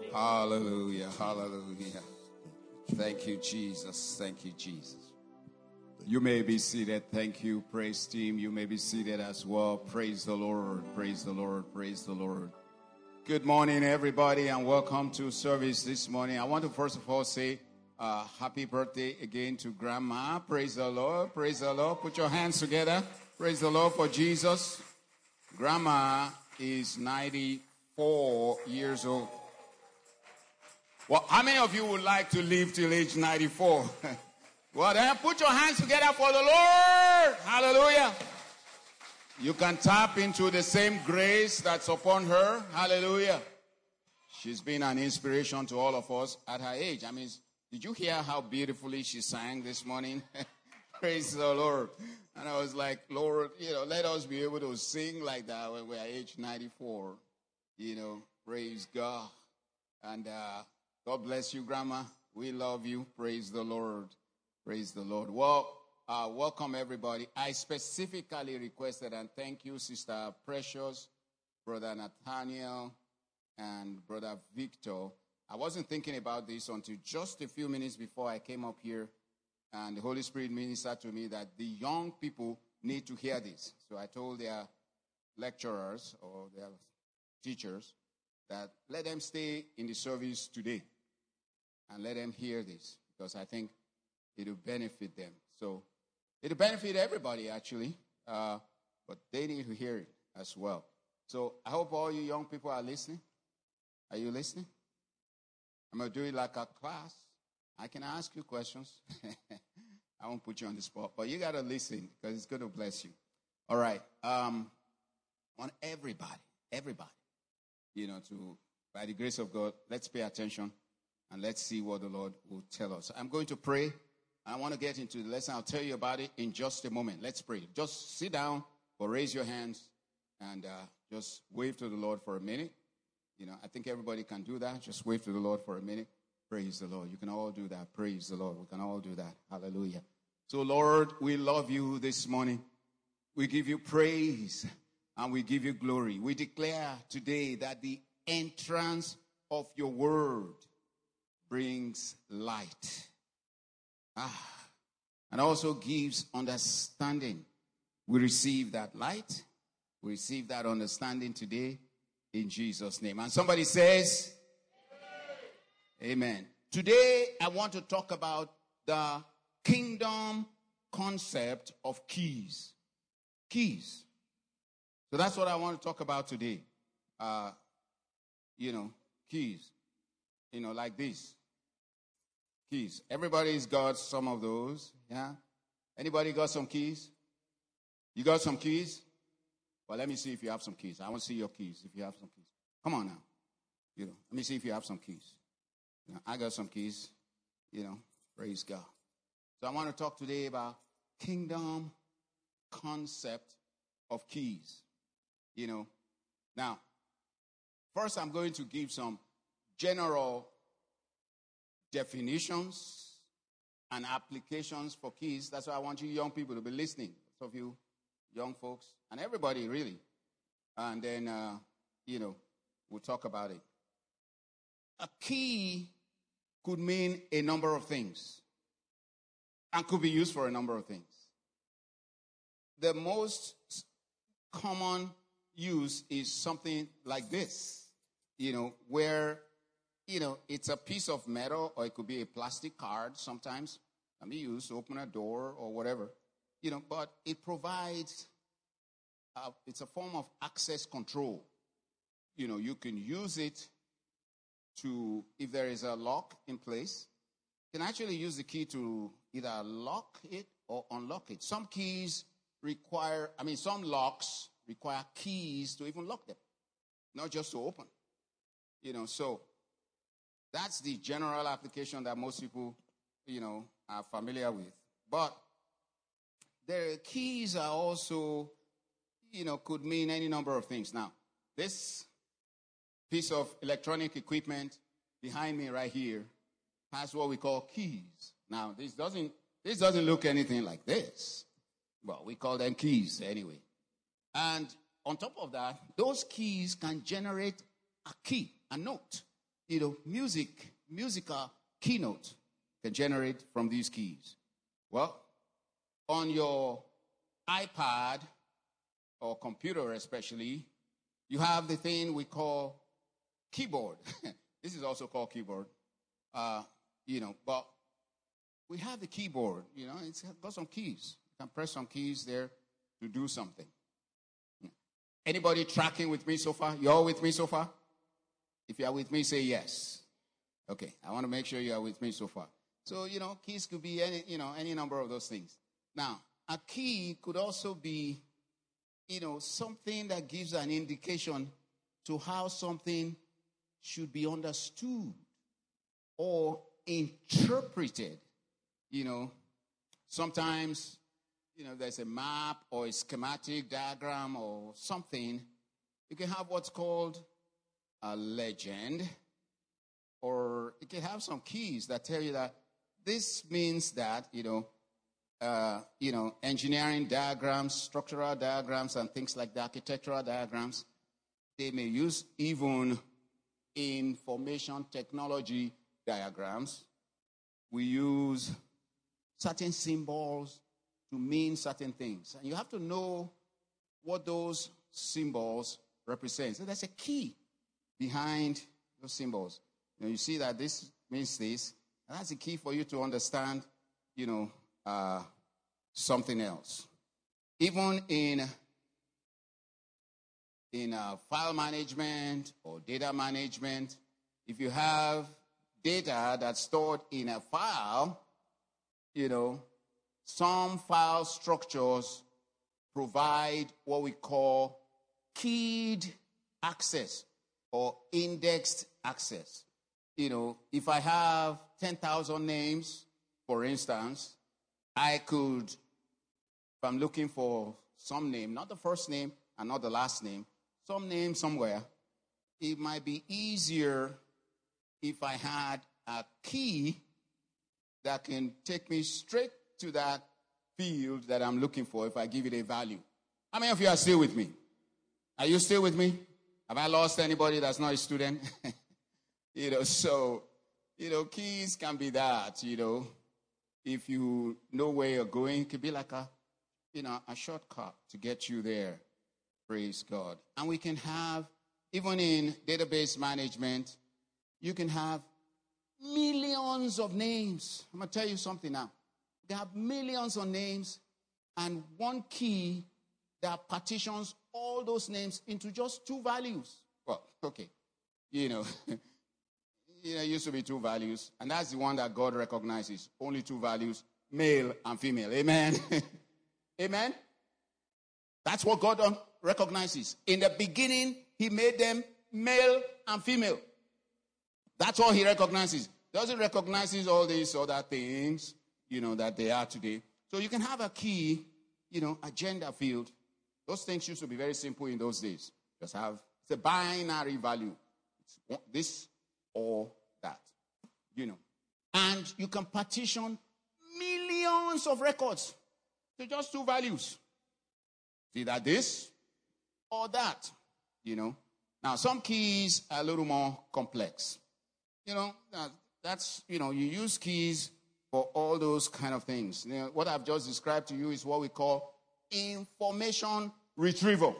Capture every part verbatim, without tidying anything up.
Hallelujah, hallelujah. Thank you, Jesus. Thank you, Jesus. You may be seated. Thank you, praise team. You may be seated as well. Praise the Lord, praise the Lord, praise the Lord. Good morning, everybody, and welcome to service this morning. I want to first of all say uh, happy birthday again to Grandma. Praise the Lord, praise the Lord. Put your hands together. Praise the Lord for Jesus. Grandma is ninety-four years old. Well, how many of you would like to live till age ninety-four? Well, then put your hands together for the Lord. Hallelujah. You can tap into the same grace that's upon her. Hallelujah. She's been an inspiration to all of us at her age. I mean, did you hear how beautifully she sang this morning? Praise the Lord. And I was like, Lord, you know, let us be able to sing like that when we're age ninety-four. You know, praise God. And uh, God bless you, Grandma. We love you. Praise the Lord. Praise the Lord. Well, uh, welcome, everybody. I specifically requested, and thank you, Sister Precious, Brother Nathaniel, and Brother Victor. I wasn't thinking about this until just a few minutes before I came up here, and the Holy Spirit ministered to me that the young people need to hear this. So I told their lecturers or their teachers that let them stay in the service today and let them hear this, because I think it will benefit them. So it will benefit everybody, actually, uh, but they need to hear it as well. So I hope all you young people are listening. Are you listening? I'm going to do it like a class. I can ask you questions. I won't put you on the spot, but you got to listen because it's going to bless you. All right. Um, on everybody, everybody, you know, to, by the grace of God, let's pay attention and let's see what the Lord will tell us. I'm going to pray. I want to get into the lesson. I'll tell you about it in just a moment. Let's pray. Just sit down or raise your hands and uh, just wave to the Lord for a minute. You know, I think everybody can do that. Just wave to the Lord for a minute. Praise the Lord. You can all do that. Praise the Lord. We can all do that. Hallelujah. So, Lord, we love you this morning. We give you praise and we give you glory. We declare today that the entrance of your word brings light. Ah, and also gives understanding. We receive that light. We receive that understanding today in Jesus' name. And somebody says, Amen. Amen. Today, I want to talk about the kingdom concept of keys. Keys. So that's what I want to talk about today. Uh, you know, keys. You know, like this. Keys. Everybody's got some of those. Yeah? Anybody got some keys? You got some keys? Well, let me see if you have some keys. I want to see your keys if you have some keys. Come on now. You know, let me see if you have some keys. You know, I got some keys. You know, praise God. So I want to talk today about kingdom concept of keys. You know, now, first I'm going to give some general definitions and applications for keys. That's why I want you young people to be listening. Some of you young folks and everybody really. And then, uh, you know, we'll talk about it. A key could mean a number of things and could be used for a number of things. The most common use is something like this, you know, where You know, it's a piece of metal, or it could be a plastic card sometimes. Can be used to open a door or whatever. You know, but it provides, uh, it's a form of access control. You know, you can use it to, if there is a lock in place, you can actually use the key to either lock it or unlock it. Some keys require, I mean, some locks require keys to even lock them, not just to open. You know, so that's the general application that most people, you know, are familiar with. But the keys are also, you know, could mean any number of things. Now, this piece of electronic equipment behind me right here has what we call keys. Now, this doesn't, this doesn't look anything like this. Well, we call them keys anyway. And on top of that, those keys can generate a key, a note. you know, music, musical keynote can generate from these keys? Well, on your iPad or computer especially, you have the thing we call keyboard. This is also called keyboard. Uh, you know, but we have the keyboard, you know, it's got some keys. You can press some keys there to do something. Anybody tracking with me so far? You all with me so far? If you are with me, say yes. Okay, I want to make sure you are with me so far. So, you know, keys could be any, you know, any number of those things. Now, a key could also be, you know, something that gives an indication to how something should be understood or interpreted. You know, sometimes, you know, there's a map or a schematic diagram or something. You can have what's called a legend, or you can have some keys that tell you that this means that, you know, uh, you know, engineering diagrams, structural diagrams, and things like that, architectural diagrams, they may use even information technology diagrams. We use certain symbols to mean certain things. And you have to know what those symbols represent. So there's a key behind those symbols. You know, you see that this means this, and that's the key for you to understand, you know, uh, something else. Even in, in uh, file management or data management, if you have data that's stored in a file, you know, some file structures provide what we call keyed access or indexed access. You know, if I have ten thousand names, for instance, I could, if I'm looking for some name, not the first name and not the last name, some name somewhere, it might be easier if I had a key that can take me straight to that field that I'm looking for if I give it a value. How many of you are still with me? Are you still with me? Have I lost anybody that's not a student? You know, so, you know, keys can be that, you know. If you know where you're going, it could be like a, you know, a shortcut to get you there. Praise God. And we can have, even in database management, you can have millions of names. I'm going to tell you something now. They have millions of names and one key that partitions all those names into just two values. Well, okay. You know, you know, it used to be two values, and that's the one that God recognizes. Only two values, male and female. Amen. Amen. That's what God recognizes. In the beginning, he made them male and female. That's all he recognizes. Doesn't recognize all these other things, you know, that they are today. So you can have a key, you know, a gender field. Those things used to be very simple in those days. Just have, it's a binary value. It's this or that, you know. And you can partition millions of records to just two values. It's either this or that, you know. Now, some keys are a little more complex. You know, that's, you know, you use keys for all those kind of things. You know, what I've just described to you is what we call information retrieval.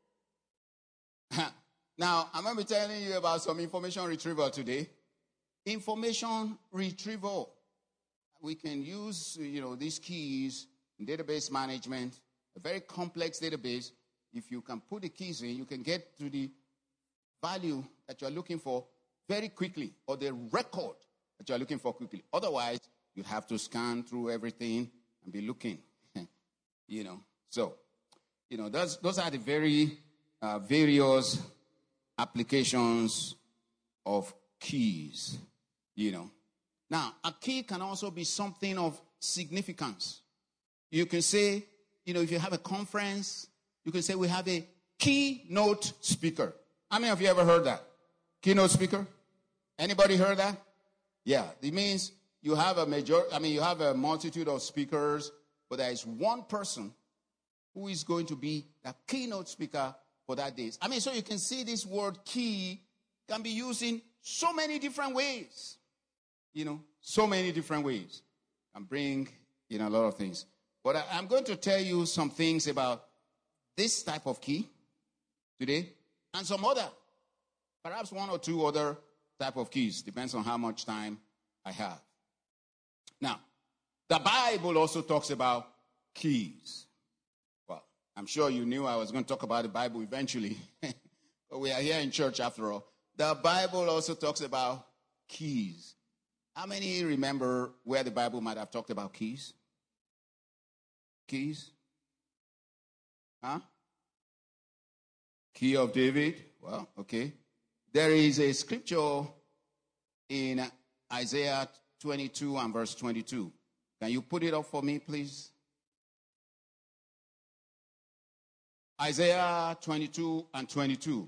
Now, I'm going to be telling you about some information retrieval today. Information retrieval. We can use, you know, these keys in database management, a very complex database. If you can put the keys in, you can get to the value that you're looking for very quickly, or the record that you're looking for quickly. Otherwise, you have to scan through everything and be looking, you know. So, you know, those, those are the very uh, various applications of keys, you know. Now, a key can also be something of significance. You can say, you know, if you have a conference, you can say we have a keynote speaker. How many of you ever heard that? Keynote speaker? Anybody heard that? Yeah, it means you have a major, I mean, you have a multitude of speakers, but there is one person who is going to be the keynote speaker for that day. I mean, so you can see this word key can be used in so many different ways. You know, so many different ways. And bring, you know, a lot of things. But I, I'm going to tell you some things about this type of key today and some other, perhaps one or two other type of keys. Depends on how much time I have. Now, the Bible also talks about keys. Well, I'm sure you knew I was going to talk about the Bible eventually. But we are here in church after all. The Bible also talks about keys. How many remember where the Bible might have talked about keys? Keys? Huh? Key of David? Well, okay. There is a scripture in Isaiah twenty-two and verse twenty-two. Can you put it up for me, please? Isaiah twenty-two and twenty-two.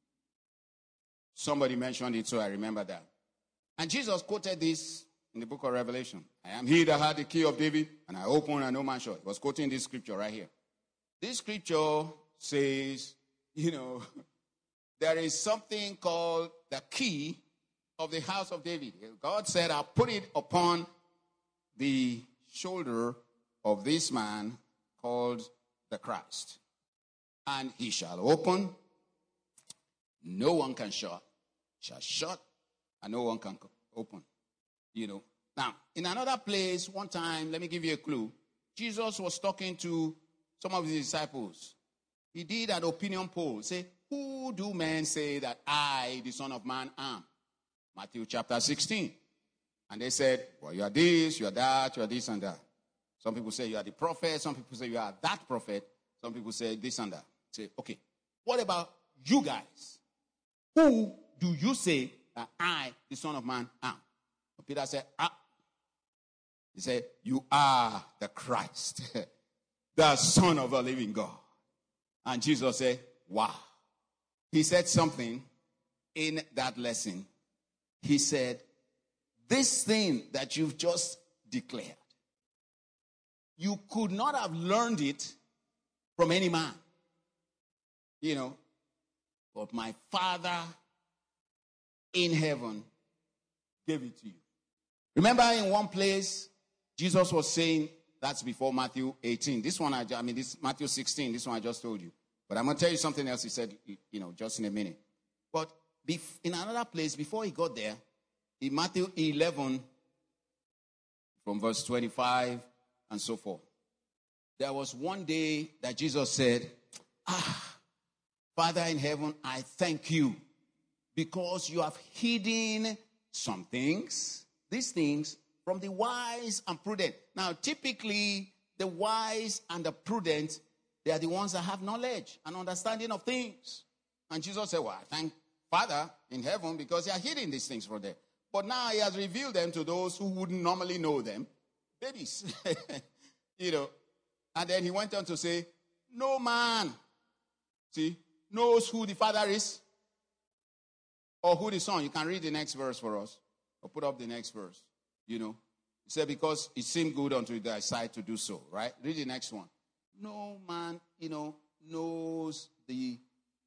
Somebody mentioned it, so I remember that. And Jesus quoted this in the book of Revelation. I am he that had the key of David, and I open and no man shut. He was quoting this scripture right here. This scripture says, you know, there is something called the key of the house of David. God said, I'll put it upon the shoulder of this man called the Christ. And he shall open, no one can shut, shall shut, and no one can open. You know. Now, in another place, one time, let me give you a clue. Jesus was talking to some of his disciples. He did an opinion poll. Say, who do men say that I, the Son of Man, am? Matthew chapter sixteen. And they said, well, you are this, you are that, you are this and that. Some people say you are the prophet. Some people say you are that prophet. Some people say this and that. Say, okay, what about you guys? Who do you say that I, the Son of Man, am? Peter said, ah. He said, you are the Christ, the Son of the living God. And Jesus said, wow. He said something in that lesson. He said, this thing that you've just declared, you could not have learned it from any man. You know, but my Father in heaven gave it to you. Remember in one place, Jesus was saying, that's before Matthew eighteen. This one, I, I mean, this Matthew sixteen, this one I just told you. But I'm going to tell you something else he said, you know, just in a minute. But in another place, before he got there, in Matthew eleven, from verse twenty-five and so forth, there was one day that Jesus said, ah, Father in heaven, I thank you because you have hidden some things, these things, from the wise and prudent. Now, typically, the wise and the prudent, they are the ones that have knowledge and understanding of things. And Jesus said, well, I thank Father in heaven because he has hidden these things from them. But now he has revealed them to those who wouldn't normally know them. Babies. You know. And then he went on to say, no man, see, knows who the Father is or who the Son. You can read the next verse for us. Or put up the next verse. You know. He said, because it seemed good unto thy sight to do so. Right? Read the next one. No man, you know, knows the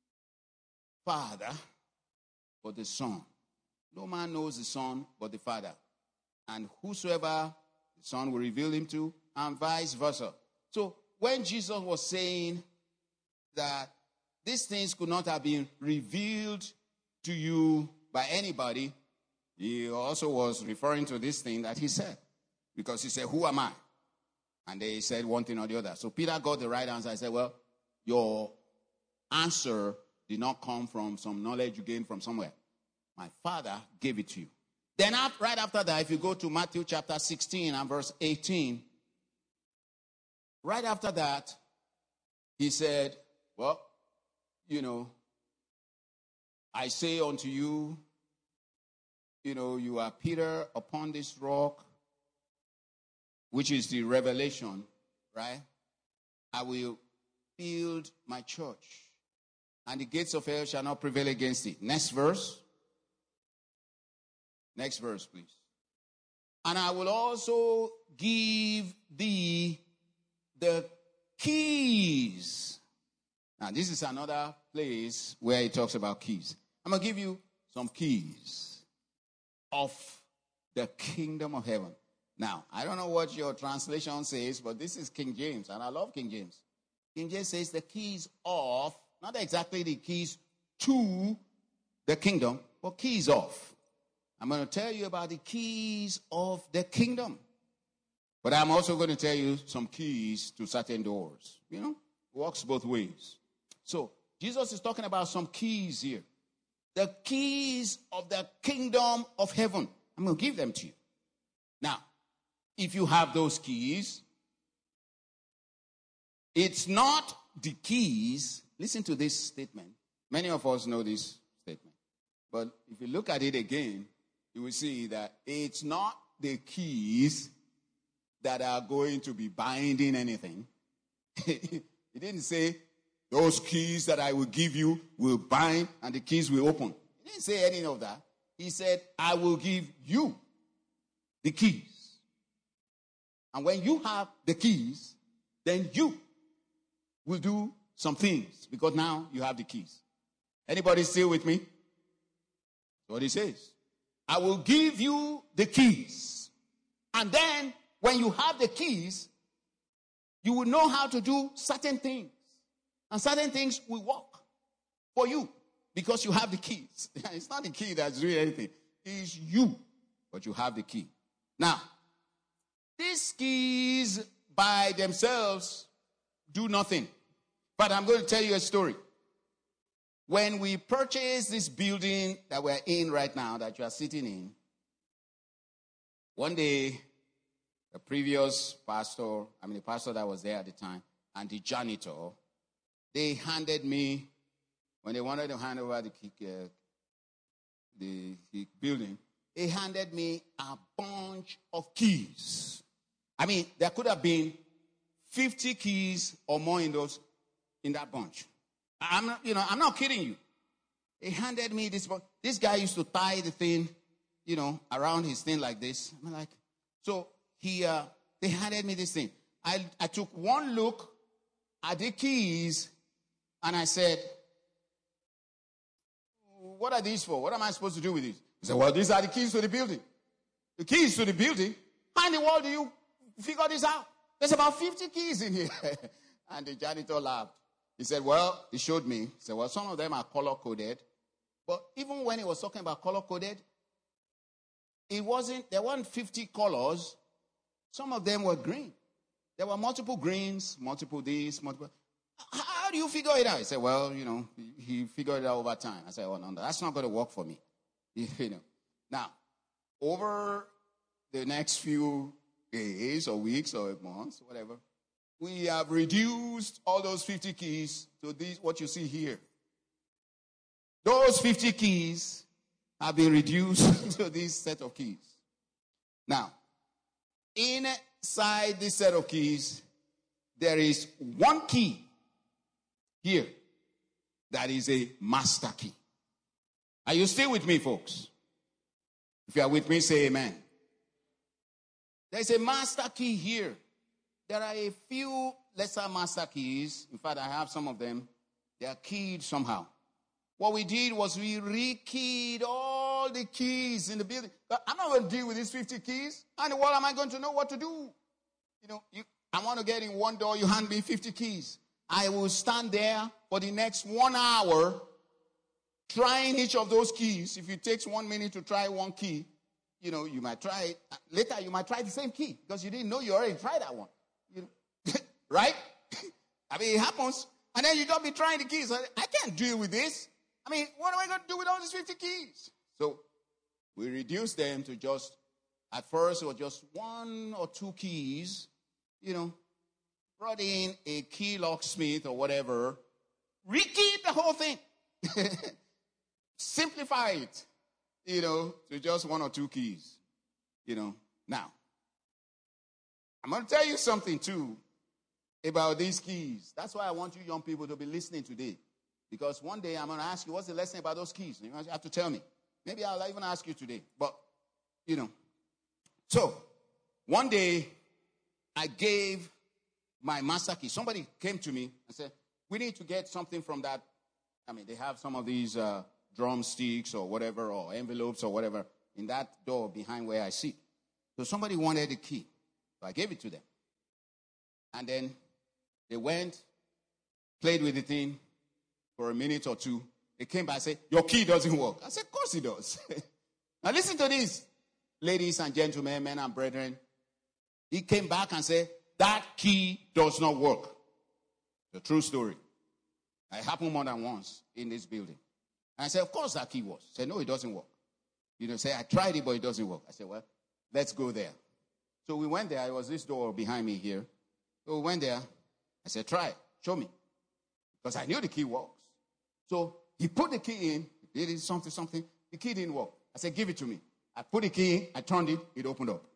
Father but the Son. No man knows the Son but the Father. And whosoever the Son will reveal him to, and vice versa. So when Jesus was saying that these things could not have been revealed to you by anybody, he also was referring to this thing that he said. Because he said, who am I? And they said one thing or the other. So Peter got the right answer. I said, well, your answer did not come from some knowledge you gained from somewhere. My Father gave it to you. Then right after that, if you go to Matthew chapter sixteen and verse eighteen, right after that, he said, well, you know, I say unto you, you know, you are Peter upon this rock, which is the revelation, right? I will build my church, and the gates of hell shall not prevail against it. Next verse. Next verse, please. And I will also give thee the keys. Now, this is another place where he talks about keys. I'm going to give you some keys. of the kingdom of heaven. Now, I don't know what your translation says, but this is King James, and I love King James. King James says the keys of, not exactly the keys to the kingdom, but keys of. I'm going to tell you about the keys of the kingdom. But I'm also going to tell you some keys to certain doors. You know, it works both ways. So, Jesus is talking about some keys here. The keys of the kingdom of heaven. I'm going to give them to you. Now, if you have those keys, it's not the keys. Listen to this statement. Many of us know this statement. But if you look at it again, you will see that it's not the keys that are going to be binding anything. He didn't say, those keys that I will give you will bind and the keys will open. He didn't say any of that. He said, I will give you the keys. And when you have the keys, then you will do some things because now you have the keys. Anybody still with me? That's what he says. I will give you the keys. And then when you have the keys, you will know how to do certain things. And certain things will work for you because you have the keys. It's not the key that's doing anything. It's you, but you have the key. Now, these keys by themselves do nothing. But I'm going to tell you a story. When we purchased this building that we're in right now, that you are sitting in, one day, the previous pastor, I mean the pastor that was there at the time, and the janitor, they handed me, when they wanted to hand over the, uh, the, the building, they handed me a bunch of keys. I mean, there could have been fifty keys or more in those, in that bunch. I'm not, you know, I'm not kidding you. They handed me this. This guy used to tie the thing, you know, around his thing like this. I'm like, so he, uh, they handed me this thing. I, I took one look at the keys, and I said, "What are these for? What am I supposed to do with these?" He said, "Well, these are the keys to the building." The keys to the building? How in the world do you figure this out? There's about fifty keys in here. And the janitor laughed. He said, well, he showed me. He said, well, some of them are color-coded. But even when he was talking about color-coded, it wasn't, there weren't fifty colors. Some of them were green. There were multiple greens, multiple this, multiple. How do you figure it out? He said, well, you know, he figured it out over time. I said, oh, no, that's not going to work for me. You know. Now, over the next few days or weeks or months, whatever, we have reduced all those fifty keys to these, what you see here. Those fifty keys have been reduced to this set of keys. Now, inside this set of keys, there is one key here that is a master key. Are you still with me, folks? If you are with me, say amen. There's a master key here. There are a few lesser master keys. In fact, I have some of them. They are keyed somehow. What we did was we rekeyed all the keys in the building. But I'm not going to deal with these fifty keys. How in the world am I going to know what to do? You know, you, I want to get in one door, you hand me fifty keys. I will stand there for the next one hour trying each of those keys. If it takes one minute to try one key, you know, you might try it. Later, you might try the same key because you didn't know you already tried that one. You know? Right? I mean, it happens. And then you don't be trying the keys. I can't deal with this. I mean, what am I going to do with all these fifty keys? So we reduced them to just, at first it was just one or two keys, you know, brought in a key locksmith or whatever, rekeyed the whole thing. Simplify it, you know, to just one or two keys, you know. Now, I'm going to tell you something, too, about these keys. That's why I want you young people to be listening today. Because one day I'm going to ask you, what's the lesson about those keys? You have to tell me. Maybe I'll even ask you today. But, you know. So, one day, I gave my master key. Somebody came to me and said, we need to get something from that. I mean, they have some of these uh, drumsticks or whatever, or envelopes or whatever. in that door behind where I sit. So somebody wanted the key. So I gave it to them. And then they went, played with the thing for a minute or two. They came back and said, your key doesn't work. I said, of course it does. Now listen to this, ladies and gentlemen, men and brethren. He came back and said, that key does not work. The true story. It happened more than once in this building. And I said, of course that key works. He said, no, it doesn't work. You know, say, I tried it, but it doesn't work. I said, well, let's go there. So we went there. It was this door behind me here. So we went there. I said, try it. Show me. Because I knew the key works. So he put the key in. He did something, something. The key didn't work. I said, give it to me. I put the key in. I turned it. It opened up.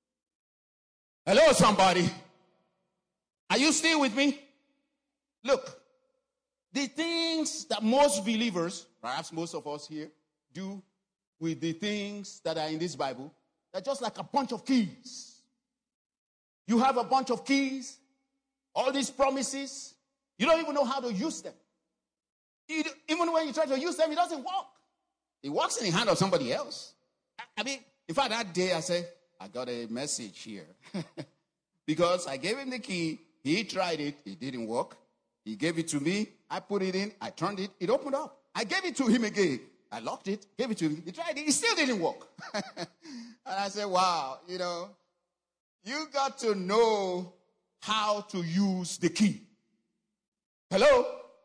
Hello, somebody. Are you still with me? Look, the things that most believers, perhaps most of us here, do with the things that are in this Bible, they're just like a bunch of keys. You have a bunch of keys, all these promises, you don't even know how to use them. You, even when you try to use them, it doesn't work. It works in the hand of somebody else. I, I mean, in fact, that day I said, I got a message here. Because I gave him the key, he tried it, it didn't work. He gave it to me, I put it in, I turned it, it opened up. I gave it to him again. I locked it, gave it to him, he tried it, it still didn't work. And I said, wow, you know, you got to know how to use the key. Hello?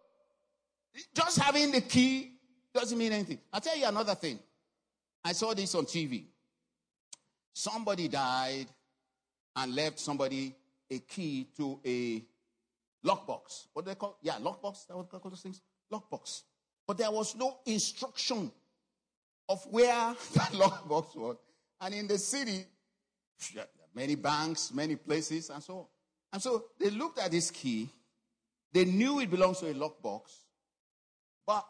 Just having the key doesn't mean anything. I'll tell you another thing. I saw this on T V. Somebody died and left somebody a key to a lockbox. What do they call? Yeah, lockbox. That what they call those things? Lockbox. But there was no instruction of where that lockbox was. And in the city, many banks, many places, and so on. And so they looked at this key. They knew it belongs to a lockbox. But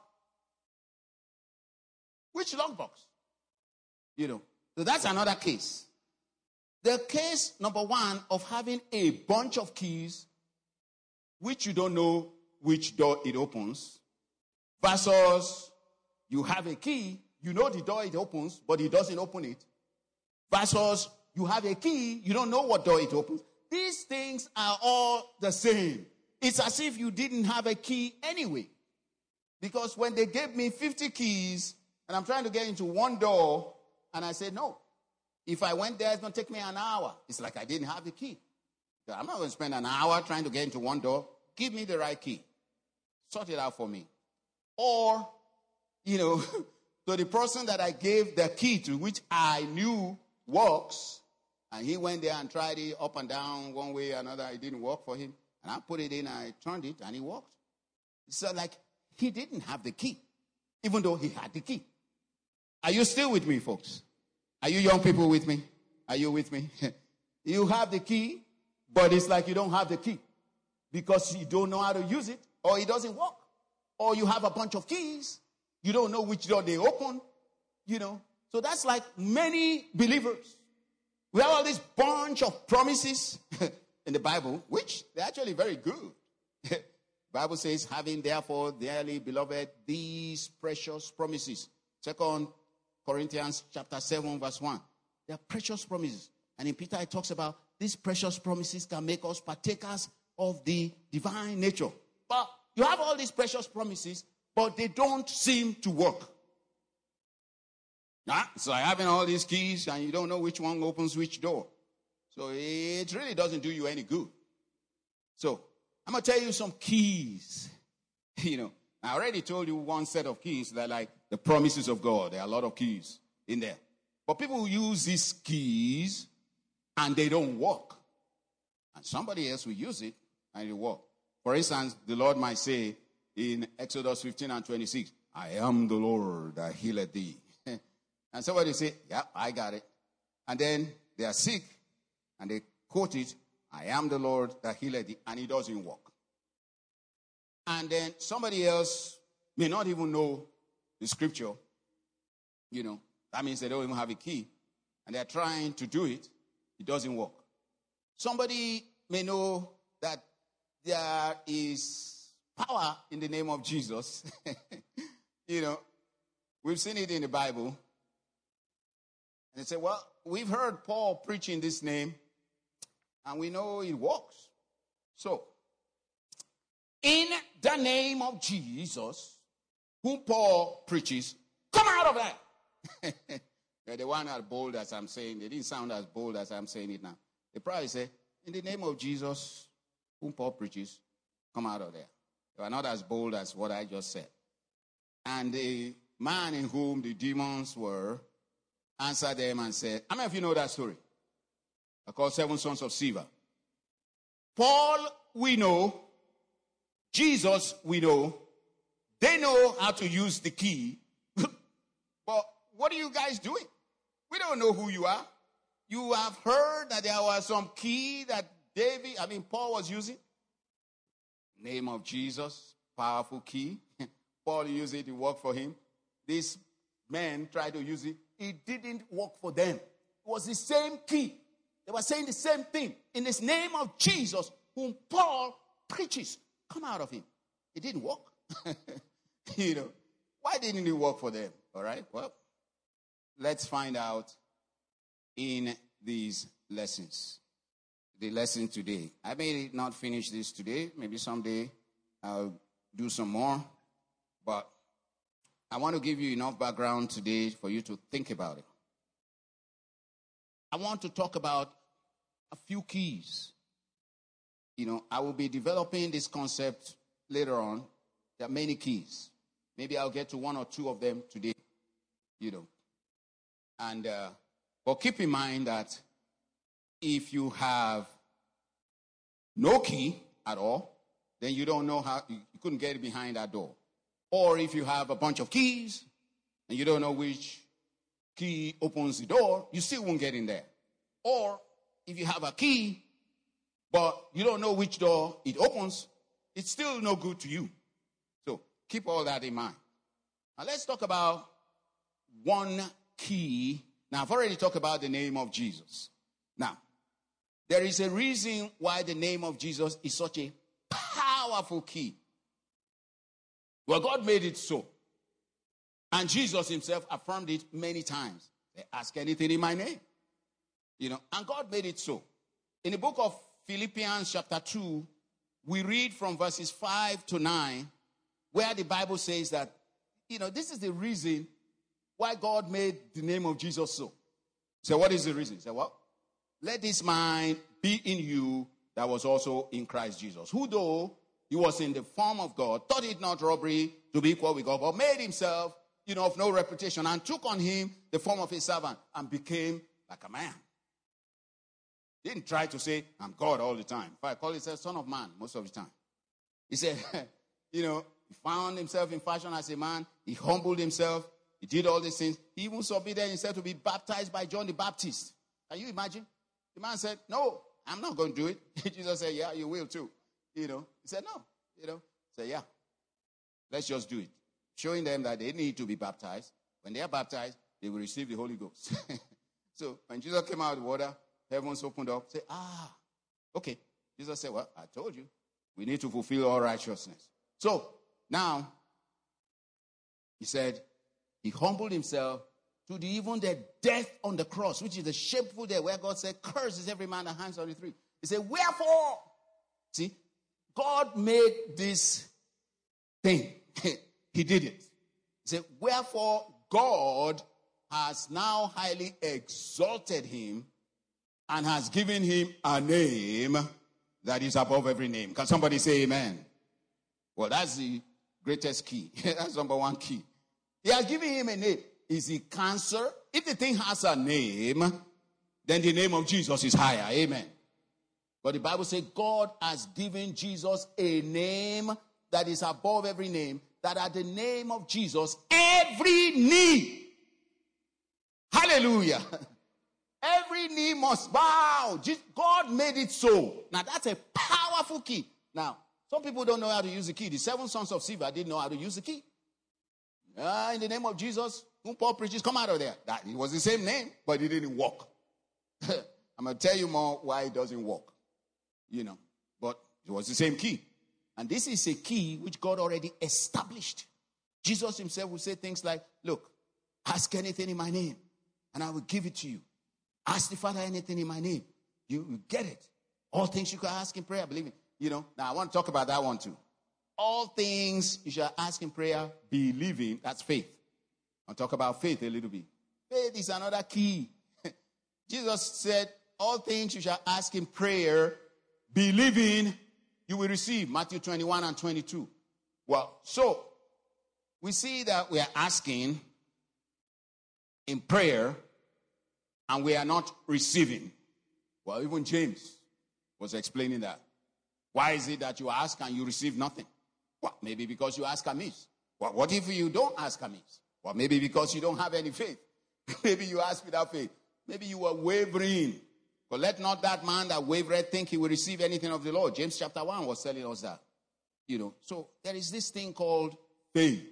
which lockbox? You know. So that's another case. The case number one of having a bunch of keys, which you don't know which door it opens, versus you have a key, you know the door it opens, but it doesn't open it, versus you have a key, you don't know what door it opens. These things are all the same. It's as if you didn't have a key anyway. Because when they gave me fifty keys, and I'm trying to get into one door, and I said, no. If I went there, it's going to take me an hour. It's like I didn't have the key. I'm not going to spend an hour trying to get into one door. Give me the right key. Sort it out for me. Or, you know, to the person that I gave the key to, which I knew works, and he went there and tried it up and down one way or another. It didn't work for him. And I put it in, I turned it, and it worked. So, like, he didn't have the key, even though he had the key. Are you still with me, folks? Are you young people with me? Are you with me? You have the key, but it's like you don't have the key because you don't know how to use it, or it doesn't work. Or you have a bunch of keys, you don't know which door they open, you know. So that's like many believers. We have all this bunch of promises in the Bible, which they're actually very good. The Bible says, having therefore, dearly beloved, these precious promises. Second Corinthians chapter seven, verse one. They are precious promises. And in Peter, it talks about these precious promises can make us partakers of the divine nature. But you have all these precious promises, but they don't seem to work. Yeah? So having all these keys, and you don't know which one opens which door. So it really doesn't do you any good. So I'm going to tell you some keys. You know, I already told you one set of keys that are like the promises of God. There are a lot of keys in there. But people use these keys and they don't work. And somebody else will use it and it will work. For instance, the Lord might say in Exodus fifteen and twenty-six, I am the Lord that healeth thee. And somebody say, yeah, I got it. And then they are sick and they quote it, I am the Lord that healeth thee, and it doesn't work. And then somebody else may not even know the scripture. You know, that means they don't even have a key. And they're trying to do it. It doesn't work. Somebody may know that there is power in the name of Jesus. You know, we've seen it in the Bible. And they say, well, we've heard Paul preaching this name, and we know it works. So, in the name of Jesus, whom Paul preaches, come out of that. They're the one as bold as I'm saying. They didn't sound as bold as I'm saying it now. They probably say, in the name of Jesus, whom Paul preaches, come out of there. They are not as bold as what I just said. And the man in whom the demons were answered them and said, how many of you know that story? I call Seven Sons of Sceva. Paul, we know. Jesus, we know. They know how to use the key. But what are you guys doing? We don't know who you are. You have heard that there was some key that David, I mean, Paul was using. Name of Jesus, powerful key. Paul used it, it worked for him. These men tried to use it. It didn't work for them. It was the same key. They were saying the same thing. In this name of Jesus, whom Paul preaches, come out of him. It didn't work. You know, why didn't it work for them? All right, well, let's find out in these lessons. The lesson today. I may not finish this today. Maybe someday I'll do some more. But I want to give you enough background today for you to think about it. I want to talk about a few keys. You know, I will be developing this concept later on. There are many keys. Maybe I'll get to one or two of them today. You know. And, uh, but keep in mind that if you have no key at all, then you don't know how, you couldn't get behind that door. Or if you have a bunch of keys and you don't know which key opens the door, you still won't get in there. Or if you have a key, but you don't know which door it opens, it's still no good to you. So keep all that in mind. Now let's talk about one key. Now I've already talked about the name of Jesus. Now, there is a reason why the name of Jesus is such a powerful key. Well, God made it so. And Jesus himself affirmed it many times. Ask anything in my name. You know, and God made it so. In the book of Philippians chapter two, we read from verses five to nine, where the Bible says that, you know, this is the reason why God made the name of Jesus so. So what is the reason? Say, well, let this mind be in you that was also in Christ Jesus, who though he was in the form of God, thought it not robbery to be equal with God, but made himself, you know, of no reputation, and took on him the form of a servant, and became like a man. Didn't try to say, I'm God all the time. If I call himself son of man most of the time. He said, you know, he found himself in fashion as a man. He humbled himself. He did all these things. He even submitted himself to be baptized by John the Baptist. Can you imagine? The man said, no, I'm not going to do it. Jesus said, yeah, you will too. You know, he said, no, you know, he said, yeah, let's just do it. Showing them that they need to be baptized. When they are baptized, they will receive the Holy Ghost. So when Jesus came out of the water, heavens opened up, say, ah, okay. Jesus said, well, I told you, we need to fulfill all righteousness. So now, he said, he humbled himself to the, even the death on the cross, which is the shameful death, where God said, cursed is every man that hangs on the tree. He said, wherefore? See, God made this thing. He did it. He said, wherefore God has now highly exalted him and has given him a name that is above every name. Can somebody say amen? Well, that's the greatest key. That's number one key. He has given him a name. Is he cancer? If the thing has a name, then the name of Jesus is higher. Amen. But the Bible says God has given Jesus a name that is above every name, that at the name of Jesus, every knee, hallelujah, every knee must bow. God made it so. Now that's a powerful key. Now, some people don't know how to use the key. The seven sons of Sceva didn't know how to use the key. Uh, in the name of Jesus, whom Paul preaches, come out of there. That, it was the same name, but it didn't work. I'm going to tell you more why it doesn't work. You know, but it was the same key. And this is a key which God already established. Jesus himself will say things like, look, ask anything in my name, and I will give it to you. Ask the Father anything in my name. You, you get it. All things you can ask in prayer, believe me. You know, now I want to talk about that one too. All things you shall ask in prayer, believing, that's faith. I'll talk about faith a little bit. Faith is another key. Jesus said, all things you shall ask in prayer, believing, you will receive. Matthew twenty-one and twenty-two. Well, so, we see that we are asking in prayer, and we are not receiving. Well, even James was explaining that. Why is it that you ask and you receive nothing? Well, maybe because you ask amiss. Well, what if you don't ask amiss? Well, maybe because you don't have any faith. Maybe you ask without faith. Maybe you are wavering. But let not that man that wavereth think he will receive anything of the Lord. James chapter one was telling us that. You know, so there is this thing called faith.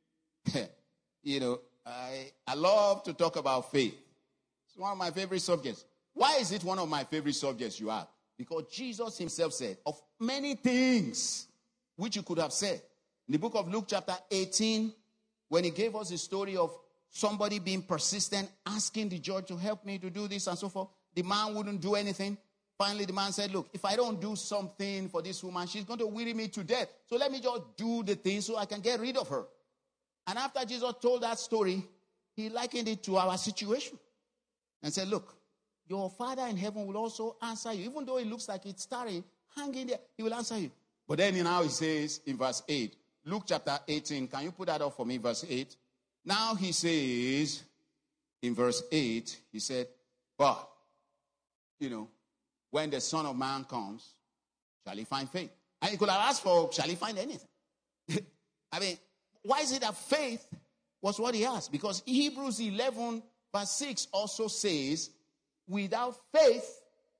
you know, I, I love to talk about faith. It's one of my favorite subjects. Why is it one of my favorite subjects, you ask? Because Jesus himself said, of many things which you could have said. In the book of Luke chapter eighteen, when he gave us the story of somebody being persistent, asking the judge to help me to do this and so forth, the man wouldn't do anything. Finally, the man said, look, if I don't do something for this woman, she's going to weary me to death. So let me just do the thing so I can get rid of her. And after Jesus told that story, he likened it to our situation and said, look, your Father in heaven will also answer you. Even though it looks like it's starring, hanging there, he will answer you. But then now he says in verse eight, Luke chapter eighteen, can you put that up for me, verse eight? Now he says in verse eight, he said, but, you know, when the Son of Man comes, shall he find faith? And he could have asked for, shall he find anything? I mean, why is it that faith was what he asked? Because Hebrews eleven verse six also says, without faith,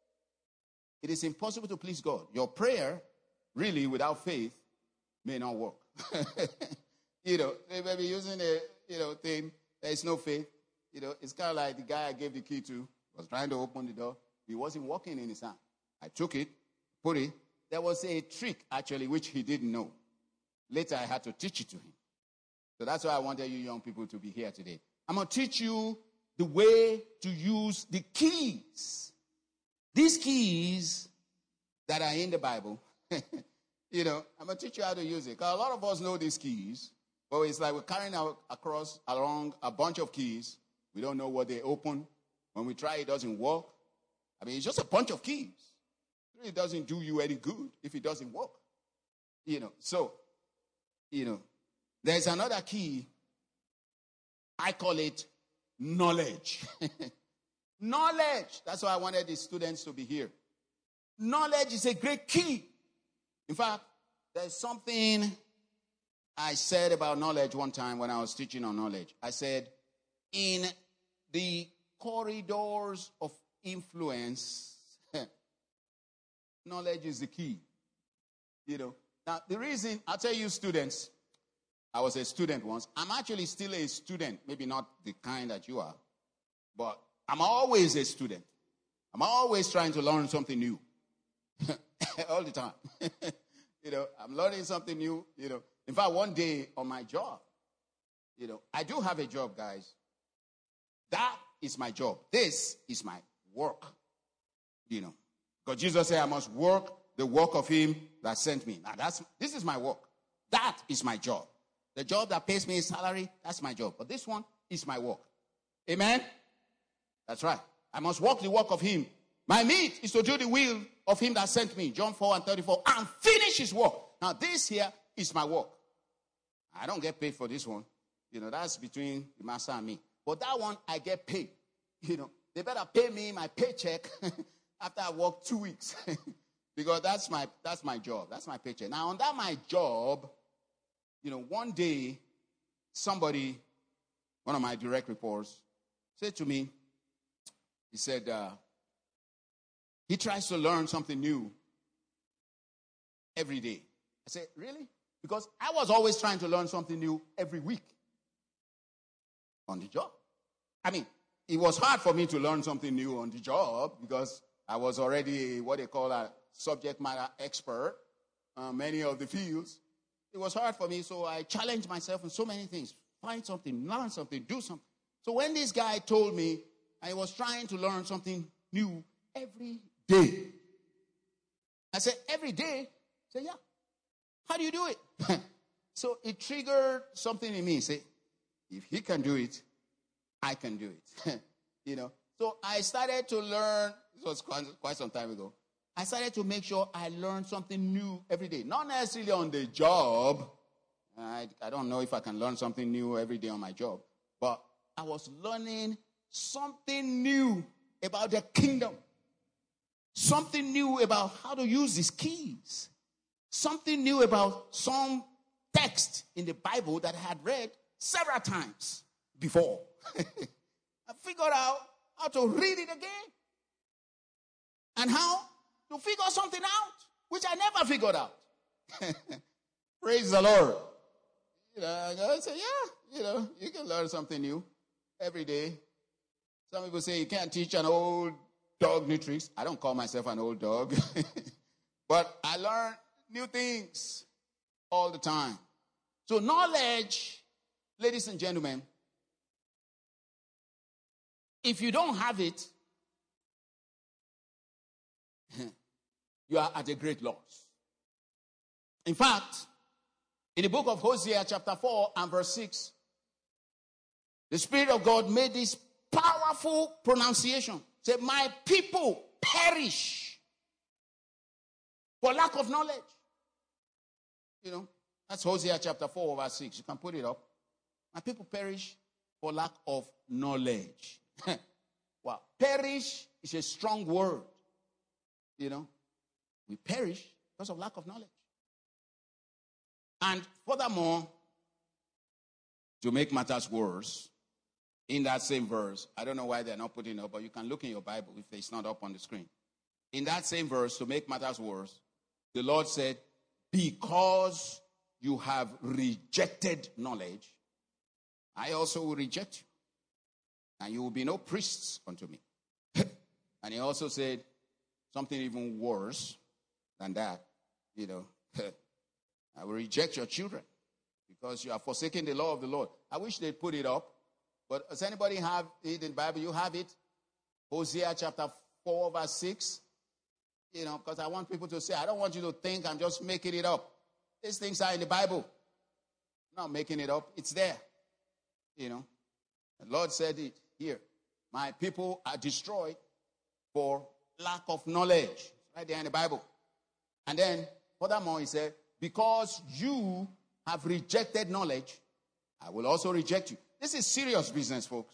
it is impossible to please God. Your prayer, really, without faith, may not work. you know, they may be using a, you know, thing, there is no faith. You know, it's kind of like the guy I gave the key to was trying to open the door. He wasn't walking in his hand. I took it, put it. There was a trick, actually, which he didn't know. Later, I had to teach it to him. So that's why I wanted you young people to be here today. I'm going to teach you the way to use the keys. These keys that are in the Bible, you know, I'm going to teach you how to use it. Because a lot of us know these keys, but it's like we're carrying out across along a bunch of keys. We don't know what they open. When we try, it doesn't work. I mean, it's just a bunch of keys. It really doesn't do you any good if it doesn't work. You know, so, you know, there's another key. I call it knowledge. Knowledge. That's why I wanted the students to be here. Knowledge is a great key. In fact, there's something I said about knowledge one time when I was teaching on knowledge. I said, in the corridors of influence, knowledge is the key. You know. Now, the reason, I'll tell you students, I was a student once. I'm actually still a student. Maybe not the kind that you are. But I'm always a student. I'm always trying to learn something new. All the time. you know, I'm learning something new. You know, in fact, one day on my job, you know, I do have a job, guys. That is my job. This is my work. You know, because Jesus said I must work the work of him that sent me. Now, that's this is my work. That is my job. The job that pays me a salary, that's my job. But this one is my work. Amen? That's right. I must work the work of him. My meat is to do the will of him that sent me. John four and thirty-four. And finish his work. Now, this here is my work. I don't get paid for this one. You know, that's between the master and me. But that one, I get paid. You know, they better pay me my paycheck after I work two weeks. Because that's my that's my job. That's my paycheck. Now, on that my job, you know, one day, somebody, one of my direct reports, said to me, he said, uh, he tries to learn something new every day. I said, really? Because I was always trying to learn something new every week on the job. I mean, it was hard for me to learn something new on the job because I was already what they call a subject matter expert, uh, many of the fields. It was hard for me, so I challenged myself in so many things. Find something, learn something, do something. So when this guy told me And he was trying to learn something new every day. I said, every day? He said, yeah. How do you do it? So it triggered something in me. He said, if he can do it, I can do it. You know. So I started to learn. This was quite, quite some time ago. I started to make sure I learned something new every day. Not necessarily on the job. I, I don't know if I can learn something new every day on my job. But I was learning something new about the kingdom. Something new about how to use these keys. Something new about some text in the Bible that I had read several times before. I figured out how to read it again. And how to figure something out, which I never figured out. Praise the Lord. You know, I say, yeah, you know, you can learn something new every day. Some people say you can't teach an old dog new tricks. I don't call myself an old dog. But I learn new things all the time. So knowledge, ladies and gentlemen, if you don't have it, you are at a great loss. In fact, in the book of Hosea chapter four and verse six, the Spirit of God made this powerful pronunciation. Said, my people perish for lack of knowledge. You know, that's Hosea chapter four verse six. You can put it up. My people perish for lack of knowledge. Wow. Perish is a strong word. You know, we perish because of lack of knowledge. And furthermore, to make matters worse, in that same verse, I don't know why they're not putting it up, but you can look in your Bible if it's not up on the screen. In that same verse, to make matters worse, the Lord said, because you have rejected knowledge, I also will reject you. And you will be no priests unto me. And he also said something even worse than that. You know, I will reject your children because you are forsaking the law of the Lord. I wish they'd put it up. But does anybody have it in the Bible? You have it? Hosea chapter four verse six. You know, because I want people to say, I don't want you to think I'm just making it up. These things are in the Bible. I'm not making it up. It's there. You know, the Lord said it here. My people are destroyed for lack of knowledge. Right there in the Bible. And then, furthermore, he said, because you have rejected knowledge, I will also reject you. This is serious business, folks.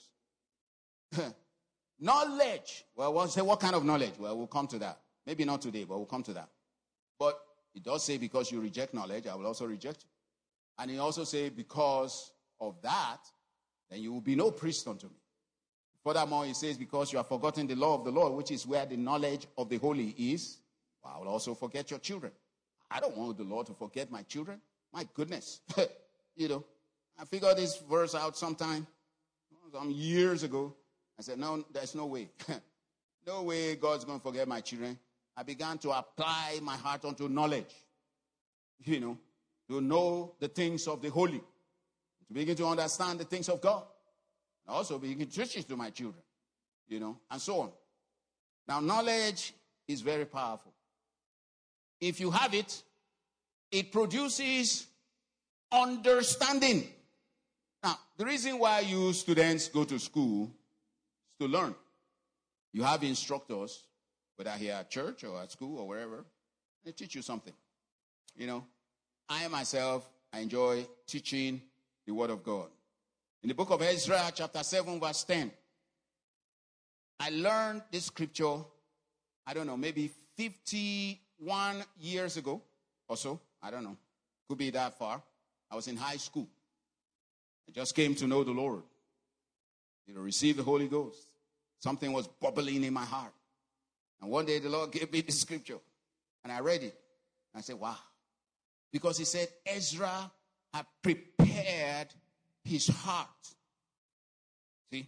Knowledge. Well, we'll say, what kind of knowledge? Well, we'll come to that. Maybe not today, but we'll come to that. But it does say, because you reject knowledge, I will also reject you. And he also say, because of that, then you will be no priest unto me. Furthermore, he says, because you have forgotten the law of the Lord, which is where the knowledge of the holy is, well, I will also forget your children. I don't want the Lord to forget my children. My goodness. You know, I figured this verse out sometime, some years ago. I said, no, there's no way. No way God's going to forget my children. I began to apply my heart unto knowledge. You know, to know the things of the holy. To begin to understand the things of God. And also begin to teach it to my children. You know, and so on. Now, knowledge is very powerful. If you have it, it produces understanding. Now, the reason why you students go to school is to learn. You have instructors, whether here at church or at school or wherever, they teach you something. You know, I myself, I enjoy teaching the Word of God. In the book of Ezra, chapter seven, verse ten, I learned this scripture, I don't know, maybe fifty-one years ago or so. I don't know. Could be that far. I was in high school. I just came to know the Lord. You know, receive the Holy Ghost. Something was bubbling in my heart. And one day the Lord gave me the scripture. And I read it. And I said, wow. Because he said, Ezra had prepared his heart. See?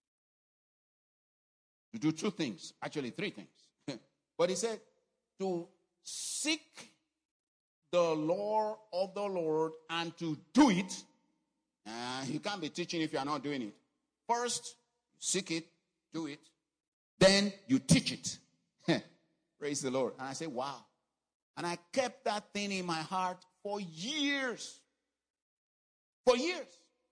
To do two things. Actually, three things. But he said, to seek the law of the Lord and to do it. Uh, you can't be teaching if you are not doing it. First, seek it. do it. Then you teach it. Praise the Lord. And I say, wow. And I kept that thing in my heart for years. For years.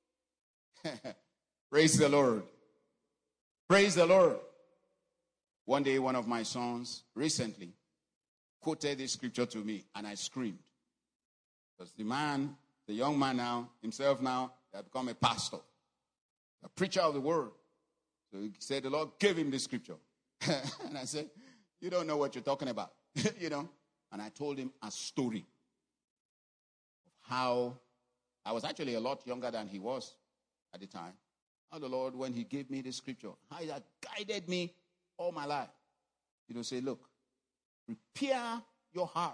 Praise the Lord. Praise the Lord. One day, one of my sons recently quoted this scripture to me, and I screamed. Because the man, the young man now, himself now, had become a pastor, a preacher of the word. So he said the Lord gave him this scripture. And I said, you don't know what you're talking about. You know. And I told him a story of how I was actually a lot younger than he was at the time. How the Lord, when he gave me the scripture, how he had guided me all my life. You know, say, look, prepare your heart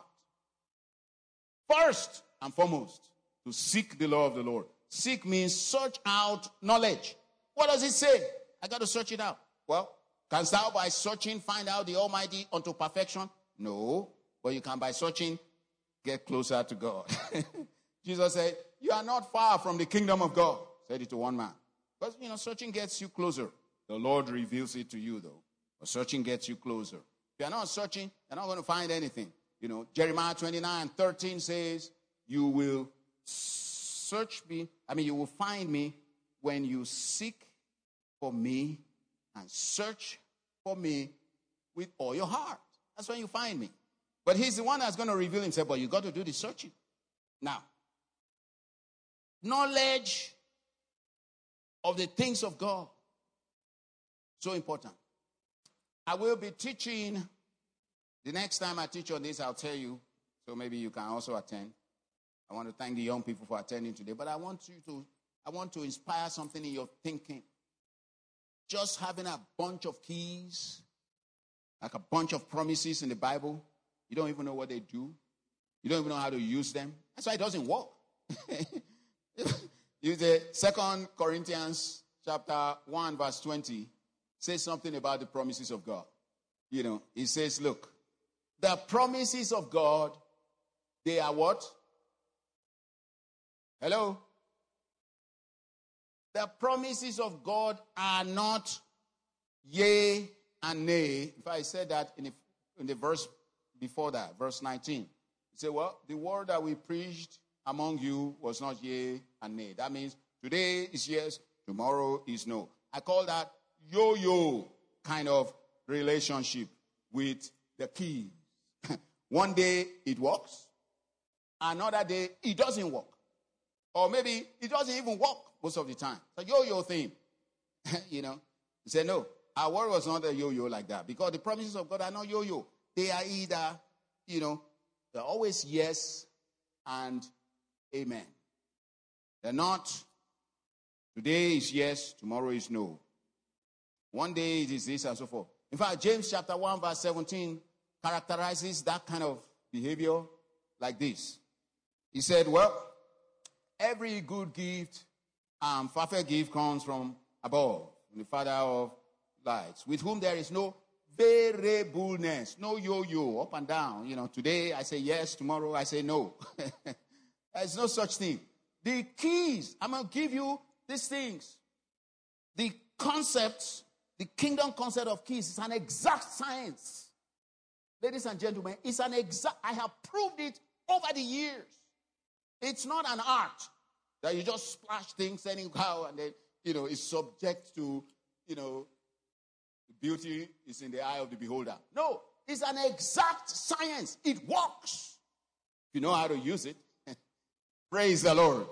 first and foremost to seek the law of the Lord. Seek means search out knowledge. What does it say? I got to search it out. Well, canst thou by searching find out the Almighty unto perfection? No. But you can, by searching, get closer to God. Jesus said, you are not far from the kingdom of God. Said it to one man. But, you know, searching gets you closer. The Lord reveals it to you, though. But searching gets you closer. If you're not searching, you're not going to find anything. You know, Jeremiah twenty-nine thirteen says, you will search me, I mean, you will find me when you seek for me and search for me with all your heart. That's when you find me. But he's the one that's going to reveal himself, but you got to do the searching. Now, knowledge of the things of God, so important. I will be teaching, the next time I teach on this, I'll tell you, so maybe you can also attend. I want to thank the young people for attending today, but I want you to, I want to inspire something in your thinking. Just having a bunch of keys, like a bunch of promises in the Bible, you don't even know what they do. You don't even know how to use them. That's why it doesn't work. You say Second Corinthians chapter one, verse twenty, says something about the promises of God. You know, it says, look, the promises of God, they are what? Hello? The promises of God are not yea and nay. If I said that in the, in the verse before that, verse nineteen, you say, well, the word that we preached among you was not yea and nay. That means today is yes, tomorrow is no. I call that yo-yo kind of relationship with the keys. One day it works, another day it doesn't work. Or maybe it doesn't even work most of the time. It's a yo-yo thing. You know, you say, no, our word was not a yo-yo like that. Because the promises of God are not yo-yo. They are either, you know, they're always yes and amen. They're not, today is yes, tomorrow is no. One day it is this and so forth. In fact, James chapter one, verse seventeen characterizes that kind of behavior like this. He said, well, every good gift and perfect gift comes from above, from the Father of lights, with whom there is no variableness, no yo-yo, up and down. You know, today I say yes, tomorrow I say no. There's no such thing. The keys, I'm going to give you these things. The concepts, the kingdom concept of keys is an exact science. Ladies and gentlemen, it's an exact, I have proved it over the years. It's not an art that you just splash things anyhow and then, you know, it's subject to, you know, beauty is in the eye of the beholder. No, it's an exact science. It works. If you know how to use it, praise the Lord.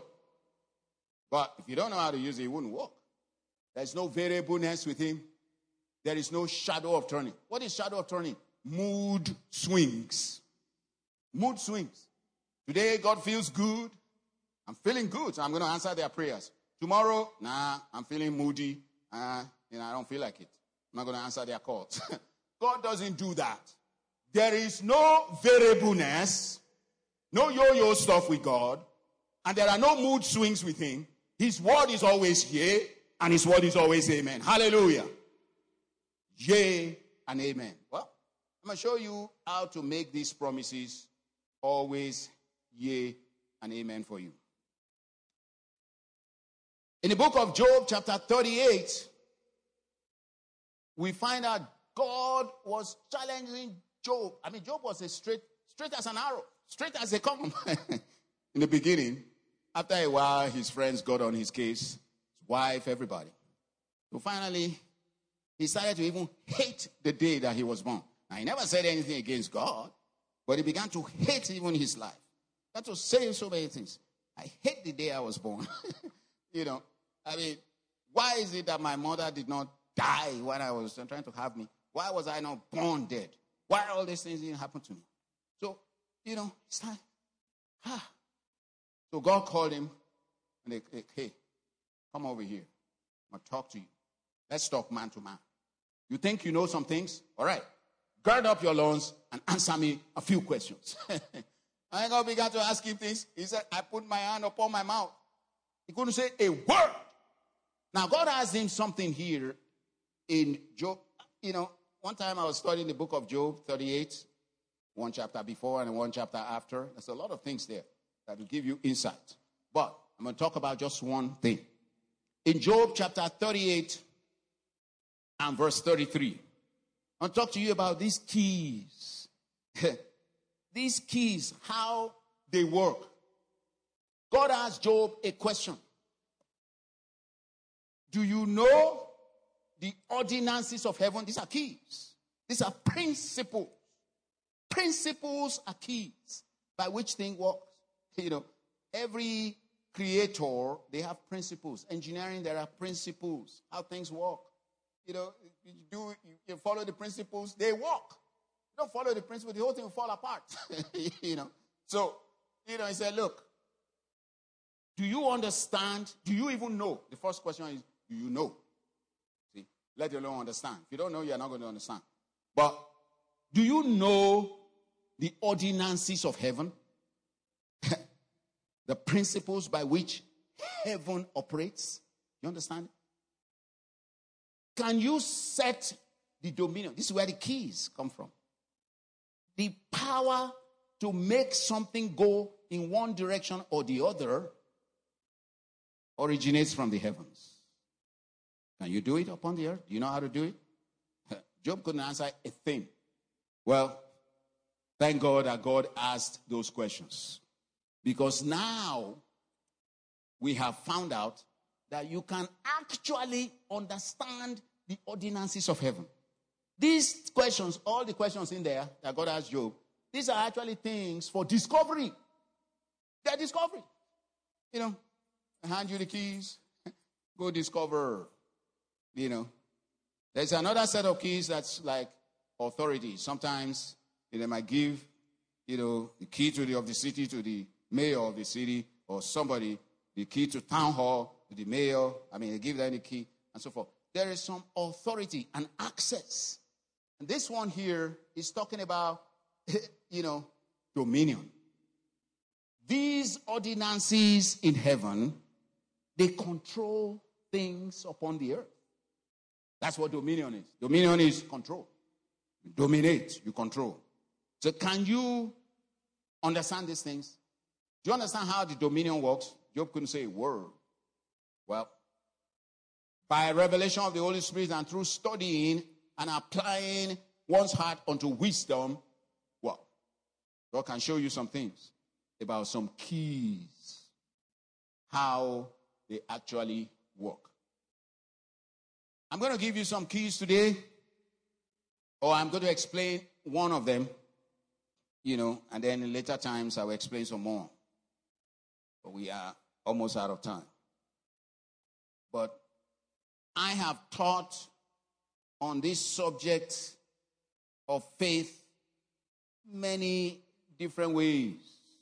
But if you don't know how to use it, it wouldn't work. There's no variableness with him. There is no shadow of turning. What is shadow of turning? Mood swings. Mood swings. Today, God feels good. I'm feeling good, so I'm going to answer their prayers. Tomorrow, nah, I'm feeling moody. Uh, you know, I don't feel like it. I'm not going to answer their calls. God doesn't do that. There is no variableness, no yo-yo stuff with God, and there are no mood swings with him. His word is always yea, and his word is always amen. Hallelujah. Yea and amen. Well, I'm going to show you how to make these promises always yea and amen for you. In the book of Job, chapter thirty-eight, we find out God was challenging Job. I mean, Job was a straight, straight as an arrow, straight as a come. In the beginning, after a while, his friends got on his case, his wife, everybody. So finally, he started to even hate the day that he was born. Now, he never said anything against God, but he began to hate even his life. That was saying so many things. I hate the day I was born. You know, I mean, why is it that my mother did not die when I was trying to have me? Why was I not born dead? Why all these things didn't happen to me? So, you know, it's like, ah. So God called him and they, they, hey, come over here. I'm going to talk to you. Let's talk man to man. You think you know some things? All right. Gird up your loins and answer me a few questions. And God began to ask him things. He said, I put my hand upon my mouth. He couldn't say a word. Now, God asked him something here in Job. You know, one time I was studying the book of Job thirty-eight, one chapter before and one chapter after. There's a lot of things there that will give you insight. But I'm going to talk about just one thing. In Job chapter thirty-eight and verse thirty-three, I'll talk to you about these keys. These keys, how they work. God asked Job a question. Do you know the ordinances of heaven? These are keys. These are principles. Principles are keys by which things work. You know, every creator, they have principles. Engineering, there are principles, how things work. You know, you do you follow the principles, they work. You don't follow the principles, the whole thing will fall apart. You know. So, you know, he said, look, do you understand? Do you even know? The first question is, do you know? See, let alone understand. If you don't know, you're not going to understand. But do you know the ordinances of heaven? The principles by which heaven operates? You understand? Can you set the dominion? This is where the keys come from. The power to make something go in one direction or the other originates from the heavens. Can you do it upon the earth? Do you know how to do it? Job couldn't answer a thing. Well, thank God that God asked those questions. Because now we have found out that you can actually understand the ordinances of heaven. These questions, all the questions in there that God asked Job, these are actually things for discovery. They're discovery. You know, I hand you the keys, go discover. You know, there's another set of keys that's like authority. Sometimes you know, they might give, you know, the key to the of the city to the mayor of the city, or somebody the key to town hall to the mayor. I mean, they give them the key and so forth. There is some authority and access. And this one here is talking about, you know, dominion. These ordinances in heaven, they control things upon the earth. That's what dominion is. Dominion is control. You dominate, you control. So can you understand these things? Do you understand how the dominion works? Job couldn't say a word. Well, by revelation of the Holy Spirit and through studying and applying one's heart unto wisdom, well, God can show you some things about some keys, how they actually work. I'm going to give you some keys today, or I'm going to explain one of them, you know, and then in later times I will explain some more. But we are almost out of time. But I have taught on this subject of faith many different ways.